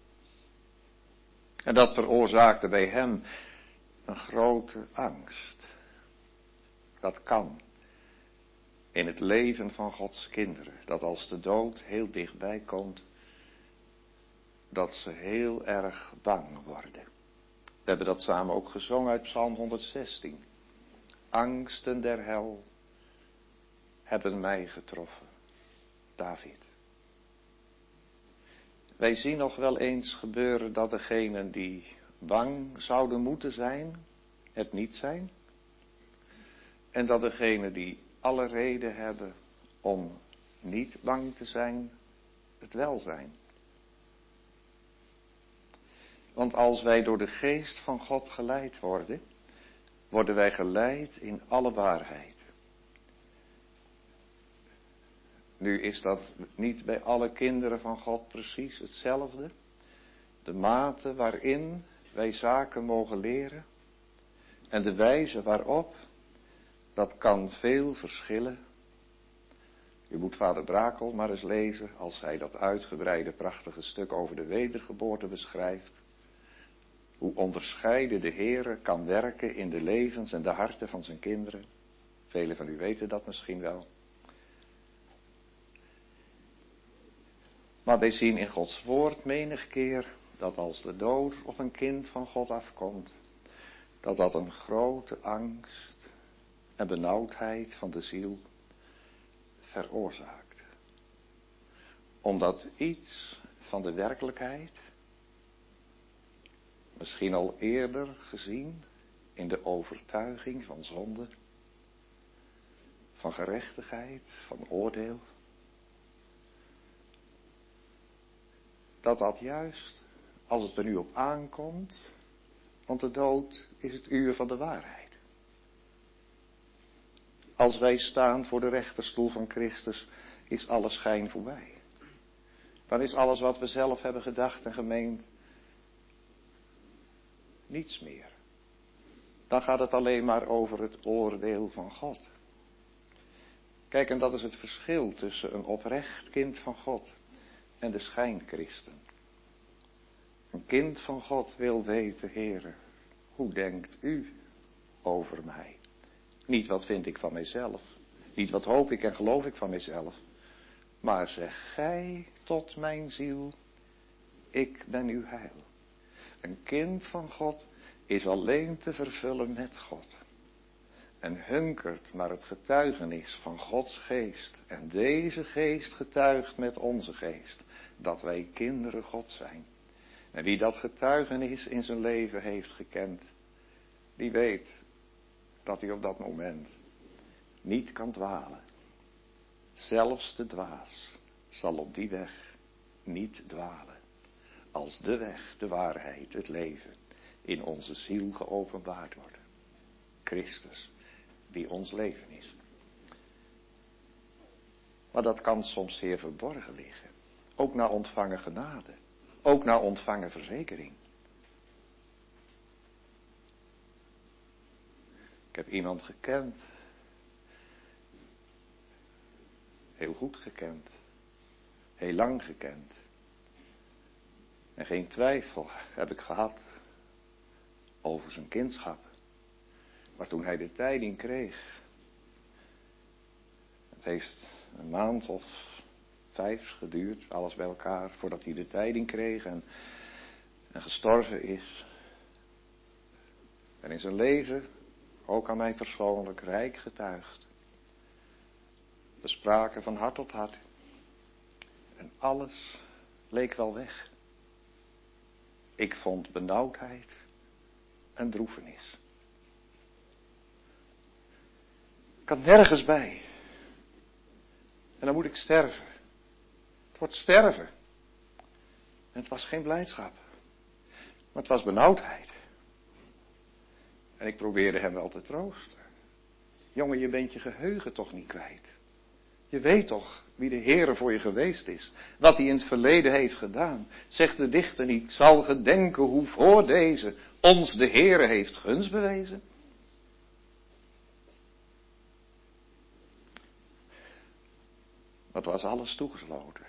En dat veroorzaakte bij hem een grote angst. Dat kan in het leven van Gods kinderen. Dat als de dood heel dichtbij komt, dat ze heel erg bang worden. We hebben dat samen ook gezongen uit Psalm honderdzestien. Angsten der hel hebben mij getroffen. David. Wij zien nog wel eens gebeuren dat degenen die bang zouden moeten zijn, het niet zijn. En dat degenen die alle reden hebben om niet bang te zijn, het wel zijn. Want als wij door de geest van God geleid worden, worden wij geleid in alle waarheid. Nu is dat niet bij alle kinderen van God precies hetzelfde. De mate waarin wij zaken mogen leren en de wijze waarop, dat kan veel verschillen. U moet vader Brakel maar eens lezen als hij dat uitgebreide prachtige stuk over de wedergeboorte beschrijft. Hoe onderscheiden de Heere kan werken in de levens en de harten van zijn kinderen. Velen van u weten dat misschien wel. Maar wij zien in Gods woord menig keer dat als de dood op een kind van God afkomt, dat dat een grote angst en benauwdheid van de ziel veroorzaakt. Omdat iets van de werkelijkheid, misschien al eerder gezien in de overtuiging van zonde, van gerechtigheid, van oordeel, dat dat juist, als het er nu op aankomt, want de dood is het uur van de waarheid. Als wij staan voor de rechterstoel van Christus, is alle schijn voorbij. Dan is alles wat we zelf hebben gedacht en gemeend niets meer. Dan gaat het alleen maar over het oordeel van God. Kijk, en dat is het verschil tussen een oprecht kind van God en de schijnchristen. Een kind van God wil weten, Heere, hoe denkt u over mij? Niet wat vind ik van mijzelf, niet wat hoop ik en geloof ik van mijzelf, maar zeg gij tot mijn ziel, ik ben uw heil. Een kind van God is alleen te vervullen met God. En hunkert naar het getuigenis van Gods geest. En deze geest getuigt met onze geest dat wij kinderen God zijn. En wie dat getuigenis in zijn leven heeft gekend, die weet dat hij op dat moment niet kan dwalen. Zelfs de dwaas zal op die weg niet dwalen. Als de weg, de waarheid, het leven in onze ziel geopenbaard wordt. Christus, die ons leven is. Maar dat kan soms zeer verborgen liggen. Ook na ontvangen genade. Ook na ontvangen verzekering. Ik heb iemand gekend. Heel goed gekend. Heel lang gekend. En geen twijfel heb ik gehad over zijn kindschap. Maar toen hij de tijding kreeg, het heeft een maand of vijf geduurd, alles bij elkaar, voordat hij de tijding kreeg en, en gestorven is. En in zijn leven, ook aan mij persoonlijk, rijk getuigd. We spraken van hart tot hart. En alles leek wel weg. Ik vond benauwdheid en droefenis. Ik kan nergens bij. En dan moet ik sterven. Het wordt sterven. En het was geen blijdschap. Maar het was benauwdheid. En ik probeerde hem wel te troosten. Jongen, je bent je geheugen toch niet kwijt. Je weet toch wie de Heere voor je geweest is. Wat hij in het verleden heeft gedaan. Zegt de dichter niet, zal gedenken hoe voor deze ons de Heere heeft gunst bewezen. Dat was alles toegesloten.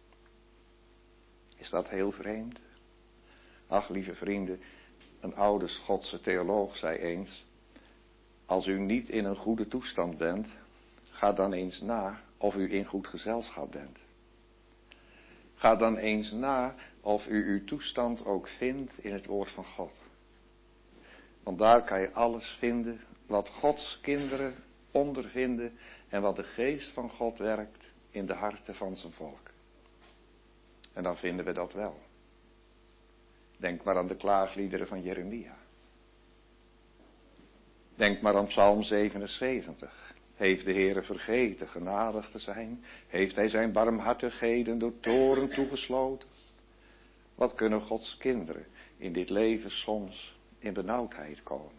Is dat heel vreemd? Ach, lieve vrienden, een oude Schotse theoloog zei eens, als u niet in een goede toestand bent, ga dan eens na of u in goed gezelschap bent. Ga dan eens na of u uw toestand ook vindt in het woord van God. Want daar kan je alles vinden wat Gods kinderen ondervinden en wat de geest van God werkt in de harten van zijn volk. En dan vinden we dat wel. Denk maar aan de klaagliederen van Jeremia. Denk maar aan Psalm zevenenzeventig. Heeft de Heere vergeten genadig te zijn? Heeft hij zijn barmhartigheden door toorn toegesloten? Wat kunnen Gods kinderen in dit leven soms in benauwdheid komen?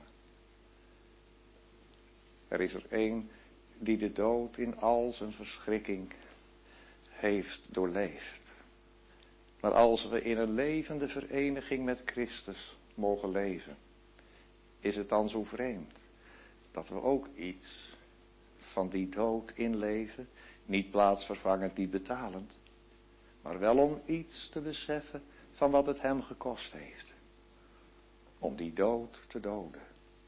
Er is er één die de dood in al zijn verschrikking heeft doorleefd. Maar als we in een levende vereniging met Christus mogen leven, is het dan zo vreemd dat we ook iets van die dood inleven, niet plaatsvervangend, niet betalend, maar wel om iets te beseffen van wat het hem gekost heeft. Om die dood te doden.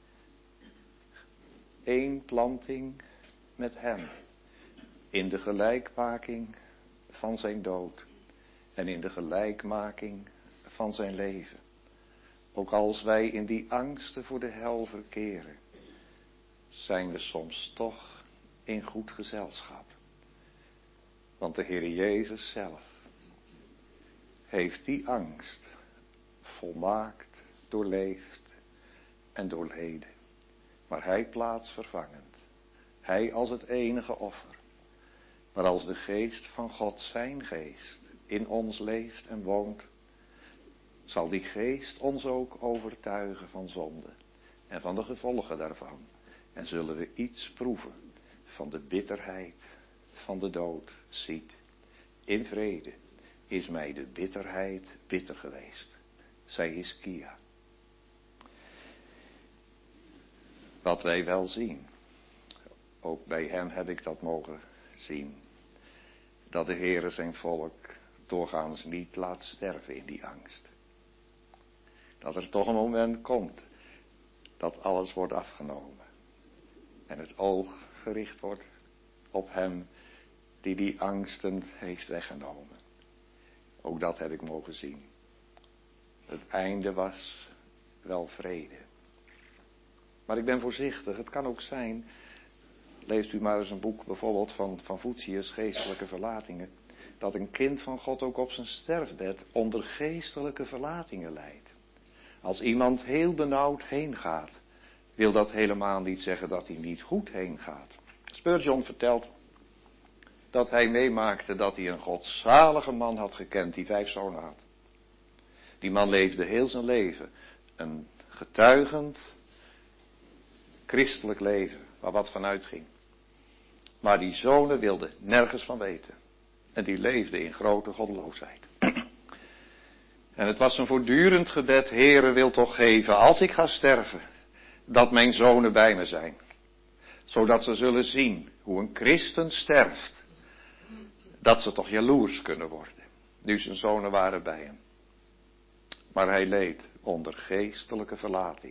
Eén planting met hem, in de gelijkmaking van zijn dood en in de gelijkmaking van zijn leven. Ook als wij in die angsten voor de hel verkeren, zijn we soms toch in goed gezelschap. Want de Heer Jezus zelf heeft die angst volmaakt doorleefd en doorleden. Maar hij plaatsvervangend. Hij als het enige offer. Maar als de geest van God, zijn geest, in ons leeft en woont, zal die geest ons ook overtuigen van zonde en van de gevolgen daarvan. En zullen we iets proeven van de bitterheid van de dood. Ziet, in vrede is mij de bitterheid bitter geweest. Zij is Kia. Wat wij wel zien, ook bij hem heb ik dat mogen zien, dat de Heere zijn volk doorgaans niet laat sterven in die angst. Dat er toch een moment komt dat alles wordt afgenomen en het oog gericht wordt op hem die die angsten heeft weggenomen. Ook dat heb ik mogen zien. Het einde was wel vrede. Maar ik ben voorzichtig, het kan ook zijn, leest u maar eens een boek bijvoorbeeld van, van Voetius, Geestelijke Verlatingen, dat een kind van God ook op zijn sterfbed onder geestelijke verlatingen lijdt. Als iemand heel benauwd heen gaat, wil dat helemaal niet zeggen dat hij niet goed heen gaat. Spurgeon vertelt dat hij meemaakte dat hij een godzalige man had gekend die vijf zonen had. Die man leefde heel zijn leven een getuigend, christelijk leven, waar wat van uitging. Maar die zonen wilden nergens van weten. En die leefden in grote goddeloosheid. En het was een voortdurend gebed, Heere, wil toch geven, als ik ga sterven, dat mijn zonen bij me zijn. Zodat ze zullen zien hoe een christen sterft. Dat ze toch jaloers kunnen worden. Nu zijn zonen waren bij hem. Maar hij leed onder geestelijke verlating.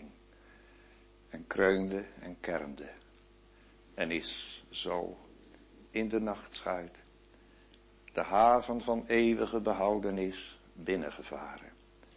En kreunde en kermde. En is zo in de nachtschuit de haven van eeuwige behoudenis binnengevaren.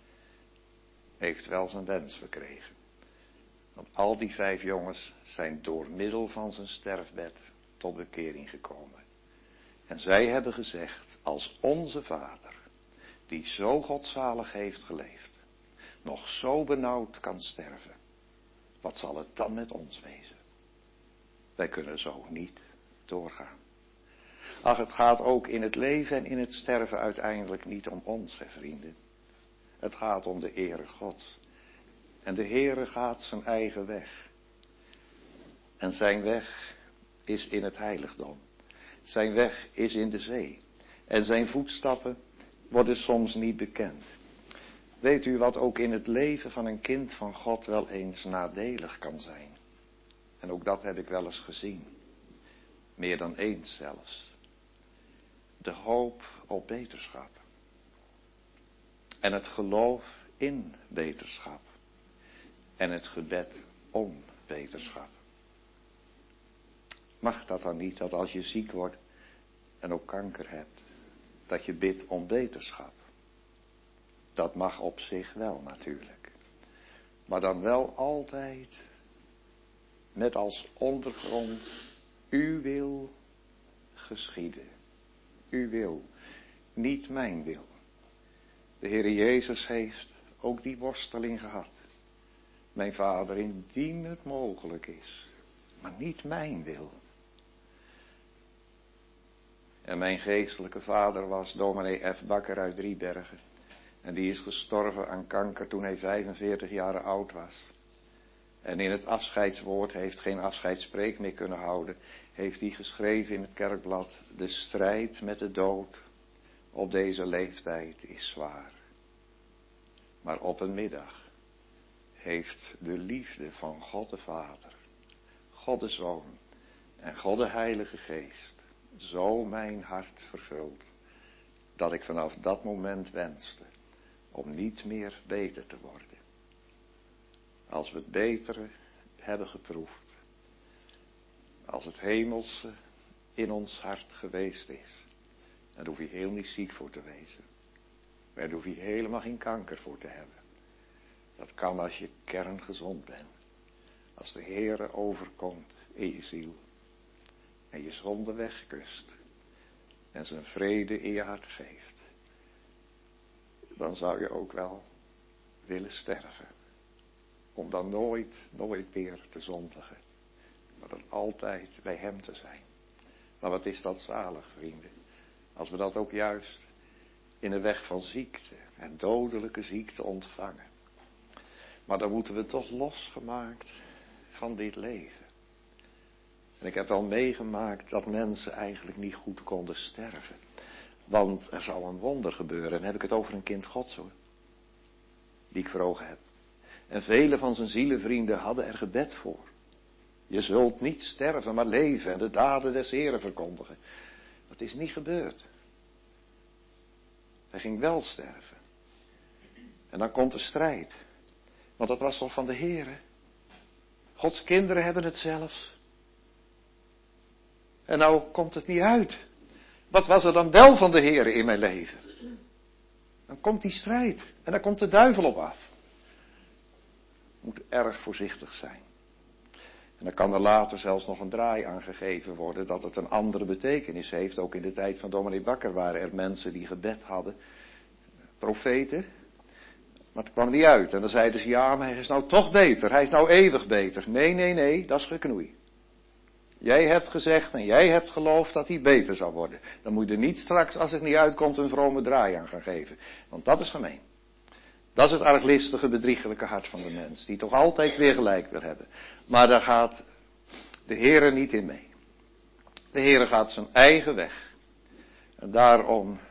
Heeft wel zijn wens verkregen. Want al die vijf jongens zijn door middel van zijn sterfbed tot bekering gekomen. En zij hebben gezegd, als onze vader, die zo godzalig heeft geleefd, nog zo benauwd kan sterven, wat zal het dan met ons wezen? Wij kunnen zo niet doorgaan. Ach, het gaat ook in het leven en in het sterven uiteindelijk niet om ons, hè vrienden. Het gaat om de Heere God. En de Heere gaat zijn eigen weg. En zijn weg is in het heiligdom. Zijn weg is in de zee. En zijn voetstappen worden soms niet bekend. Weet u wat ook in het leven van een kind van God wel eens nadelig kan zijn? En ook dat heb ik wel eens gezien. Meer dan eens zelfs. De hoop op beterschap. En het geloof in beterschap. En het gebed om beterschap. Mag dat dan niet, dat als je ziek wordt en ook kanker hebt, dat je bidt om beterschap? Dat mag op zich wel natuurlijk. Maar dan wel altijd met als ondergrond, uw wil geschieden. Uw wil, niet mijn wil. De Heere Jezus heeft ook die worsteling gehad. Mijn Vader, indien het mogelijk is, maar niet mijn wil. En mijn geestelijke vader was dominee F. Bakker uit Driebergen. En die is gestorven aan kanker toen hij vijfenveertig jaar oud was. En in het afscheidswoord, heeft geen afscheidspreek meer kunnen houden, heeft hij geschreven in het kerkblad: de strijd met de dood op deze leeftijd is zwaar. Maar op een middag heeft de liefde van God de Vader, God de Zoon en God de Heilige Geest zo mijn hart vervuld, dat ik vanaf dat moment wenste om niet meer beter te worden. Als we het betere hebben geproefd, als het hemelse in ons hart geweest is, dan hoef je heel niet ziek voor te wezen. Daar hoef je helemaal geen kanker voor te hebben. Dat kan als je kerngezond bent. Als de Heere overkomt in je ziel. En je zonde wegkust. En zijn vrede in je hart geeft. Dan zou je ook wel willen sterven. Om dan nooit, nooit meer te zondigen. Maar dan altijd bij hem te zijn. Maar wat is dat zalig, vrienden. Als we dat ook juist in de weg van ziekte en dodelijke ziekte ontvangen. Maar dan moeten we toch losgemaakt van dit leven. En ik heb al meegemaakt dat mensen eigenlijk niet goed konden sterven. Want er zou een wonder gebeuren. En dan heb ik het over een kind Gods hoor. Die ik voor ogen heb. En vele van zijn zielenvrienden hadden er gebed voor. Je zult niet sterven, maar leven en de daden des Heren verkondigen. Dat is niet gebeurd. Hij ging wel sterven. En dan komt de strijd. Want dat was toch van de Heere. Gods kinderen hebben het zelfs. En nou komt het niet uit. Wat was er dan wel van de Heere in mijn leven? Dan komt die strijd. En dan komt de duivel op af. Je moet erg voorzichtig zijn. En dan kan er later zelfs nog een draai aangegeven worden. Dat het een andere betekenis heeft. Ook in de tijd van dominee Bakker waren er mensen die gebed hadden. Profeten. Maar het kwam niet uit. En dan zeiden ze, ja, maar hij is nou toch beter. Hij is nou eeuwig beter. Nee, nee, nee, dat is geknoei. Jij hebt gezegd en jij hebt geloofd dat hij beter zou worden. Dan moet je er niet straks, als het niet uitkomt, een vrome draai aan gaan geven. Want dat is gemeen. Dat is het arglistige, bedriegelijke hart van de mens. Die toch altijd weer gelijk wil hebben. Maar daar gaat de Heere niet in mee. De Heere gaat zijn eigen weg. En daarom,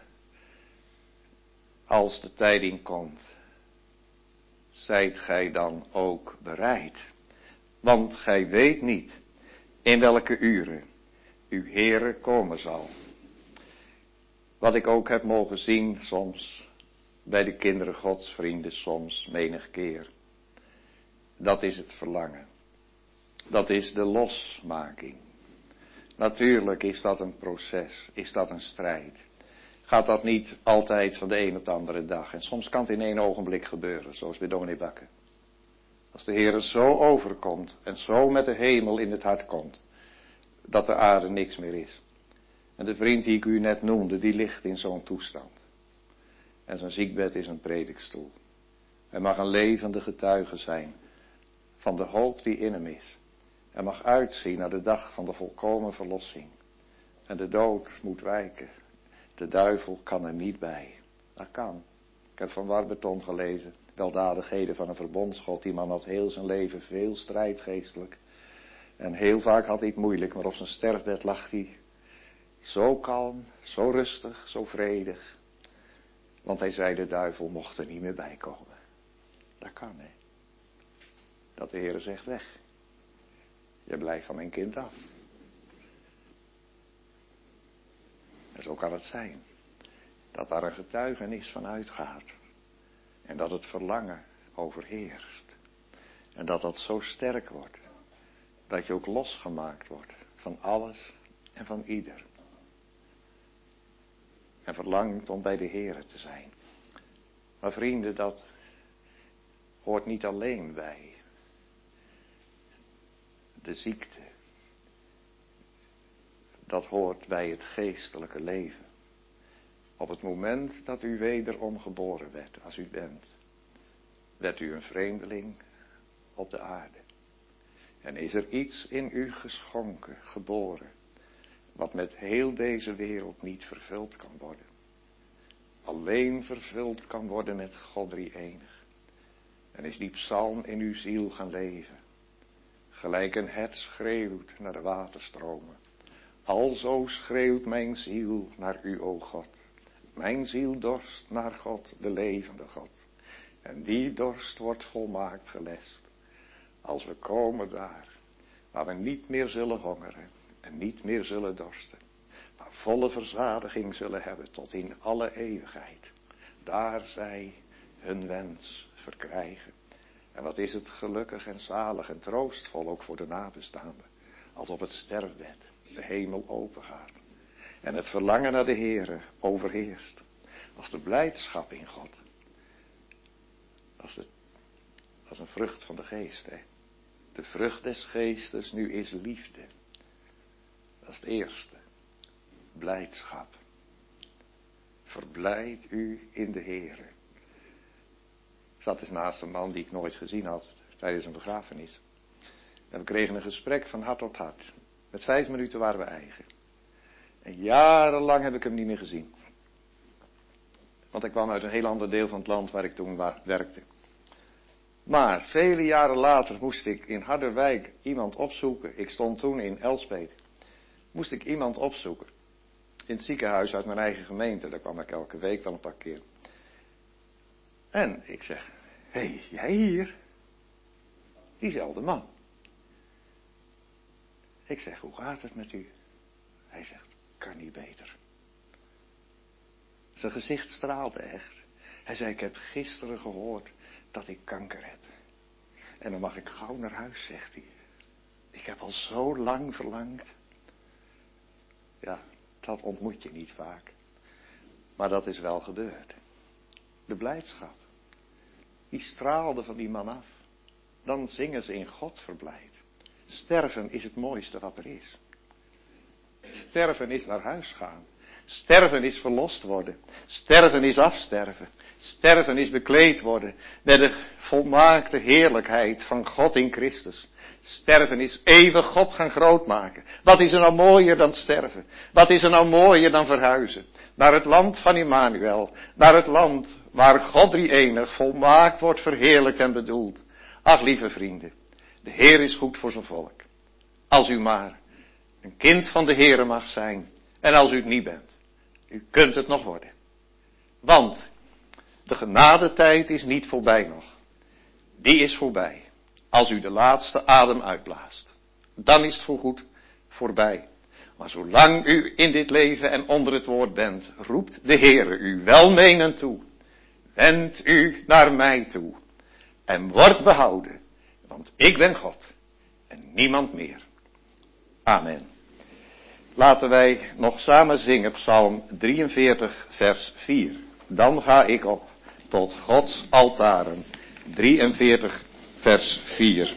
als de tijding komt, zijt gij dan ook bereid. Want gij weet niet in welke uren uw Heere komen zal. Wat ik ook heb mogen zien soms, bij de kinderen Gods vrienden soms, menig keer. Dat is het verlangen. Dat is de losmaking. Natuurlijk is dat een proces, is dat een strijd. Gaat dat niet altijd van de een op de andere dag. En soms kan het in één ogenblik gebeuren, zoals bij dominee Bakker. Als de Heer zo overkomt en zo met de hemel in het hart komt, dat de aarde niks meer is. En de vriend die ik u net noemde, die ligt in zo'n toestand. En zijn ziekbed is een predikstoel. Hij mag een levende getuige zijn van de hoop die in hem is. Hij mag uitzien naar de dag van de volkomen verlossing. En de dood moet wijken. De duivel kan er niet bij. Dat kan. Ik heb van Warburton gelezen. Weldadigheden van een verbondsgod. Die man had heel zijn leven veel strijd geestelijk. En heel vaak had hij het moeilijk. Maar op zijn sterfbed lag hij Zo kalm, zo rustig, zo vredig. Want hij zei, de duivel mocht er niet meer bij komen. Dat kan, hè. Dat de Heer zegt, weg. Je blijft van mijn kind af. En zo kan het zijn. Dat daar een getuigenis van uitgaat. En dat het verlangen overheerst. En dat dat zo sterk wordt. Dat je ook losgemaakt wordt van alles en van ieder. En verlangt om bij de Heer te zijn. Maar vrienden, dat hoort niet alleen bij de ziekte. Dat hoort bij het geestelijke leven. Op het moment dat u wederom geboren werd, als u bent, werd u een vreemdeling op de aarde. En is er iets in u geschonken, geboren, wat met heel deze wereld niet vervuld kan worden. Alleen vervuld kan worden met God drie-enig. En is die psalm in uw ziel gaan leven. Gelijk een hert schreeuwt naar de waterstromen. Alzo schreeuwt mijn ziel naar u, o God. Mijn ziel dorst naar God, de levende God. En die dorst wordt volmaakt gelest. Als we komen daar, waar we niet meer zullen hongeren en niet meer zullen dorsten. Maar volle verzadiging zullen hebben tot in alle eeuwigheid. Daar zij hun wens verkrijgen. En wat is het gelukkig en zalig en troostvol ook voor de nabestaanden. Als op het sterfbed de hemel opengaat. En het verlangen naar de Heere overheerst. Als de blijdschap in God. Als, de, als een vrucht van de geest. Hè. De vrucht des geestes nu is liefde. Dat is het eerste. Blijdschap. Verblijd u in de Heere. Ik zat eens naast een man die ik nooit gezien had tijdens een begrafenis. En we kregen een gesprek van hart tot hart. Met vijf minuten waren we eigen. En jarenlang heb ik hem niet meer gezien. Want hij kwam uit een heel ander deel van het land waar ik toen werkte. Maar vele jaren later moest ik in Harderwijk iemand opzoeken. Ik stond toen in Elspeet. Moest ik iemand opzoeken. In het ziekenhuis uit mijn eigen gemeente. Daar kwam ik elke week wel een paar keer. En ik zeg, hé, hey, jij hier? Diezelfde man. Ik zeg, hoe gaat het met u? Hij zegt, kan niet beter. Zijn gezicht straalde echt. Hij zei, ik heb gisteren gehoord dat ik kanker heb. En dan mag ik gauw naar huis, zegt hij. Ik heb al zo lang verlangd. Ja, dat ontmoet je niet vaak. Maar dat is wel gebeurd. De blijdschap. Die straalde van die man af. Dan zingen ze in God verblijd. Sterven is het mooiste wat er is. Sterven is naar huis gaan. Sterven is verlost worden. Sterven is afsterven. Sterven is bekleed worden met de volmaakte heerlijkheid van God in Christus. Sterven is eeuwig God gaan grootmaken. Wat is er nou mooier dan sterven? Wat is er nou mooier dan verhuizen? Naar het land van Immanuel. Naar het land waar God drie-enig volmaakt wordt verheerlijkt en bedoeld. Ach, lieve vrienden. De Heer is goed voor zijn volk. Als u maar een kind van de Heere mag zijn. En als u het niet bent. U kunt het nog worden. Want de genadetijd is niet voorbij nog. Die is voorbij. Als u de laatste adem uitblaast. Dan is het voorgoed voorbij. Maar zolang u in dit leven en onder het woord bent. Roept de Heere u welmenend toe. Wend u naar mij toe. En wordt behouden. Want ik ben God. En niemand meer. Amen. Laten wij nog samen zingen Psalm drieënveertig vers vier. Dan ga ik op tot Gods altaren. drieënveertig vers vier.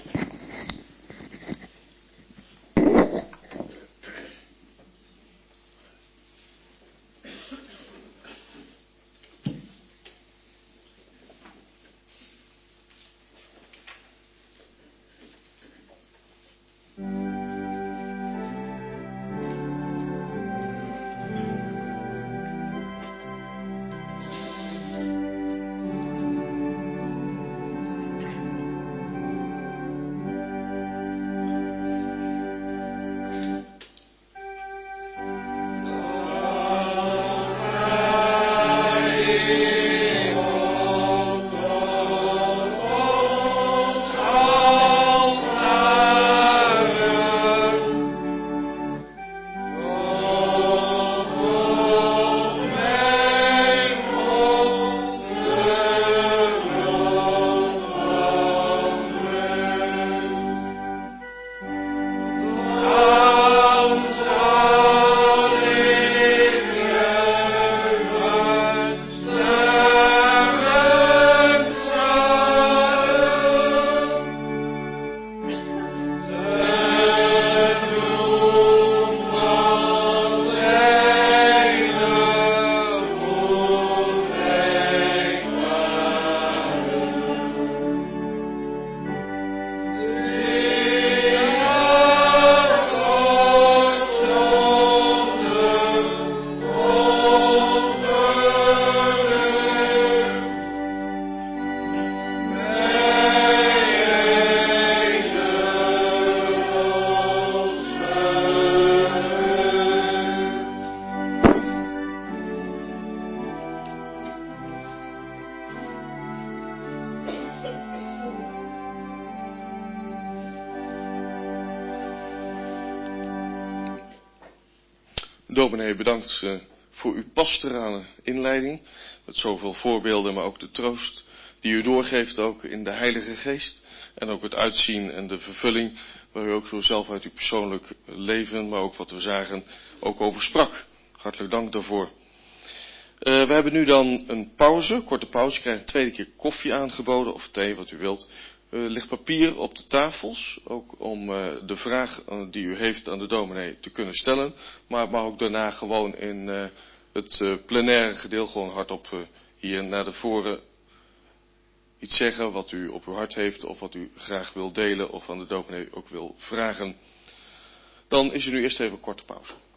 Dominee, bedankt uh, voor uw pastorale inleiding. Met zoveel voorbeelden, maar ook de troost die u doorgeeft ook in de Heilige Geest. En ook het uitzien en de vervulling waar u ook zo zelf uit uw persoonlijk leven, maar ook wat we zagen, ook over sprak. Hartelijk dank daarvoor. Uh, we hebben nu dan een pauze, korte pauze. Je krijgt een tweede keer koffie aangeboden of thee, wat u wilt. Er uh, ligt papier op de tafels, ook om uh, de vraag uh, die u heeft aan de dominee te kunnen stellen. Maar, maar ook daarna gewoon in uh, het uh, plenaire gedeelte gewoon hardop uh, hier naar de voren iets zeggen wat u op uw hart heeft of wat u graag wil delen of aan de dominee ook wil vragen. Dan is er nu eerst even een korte pauze.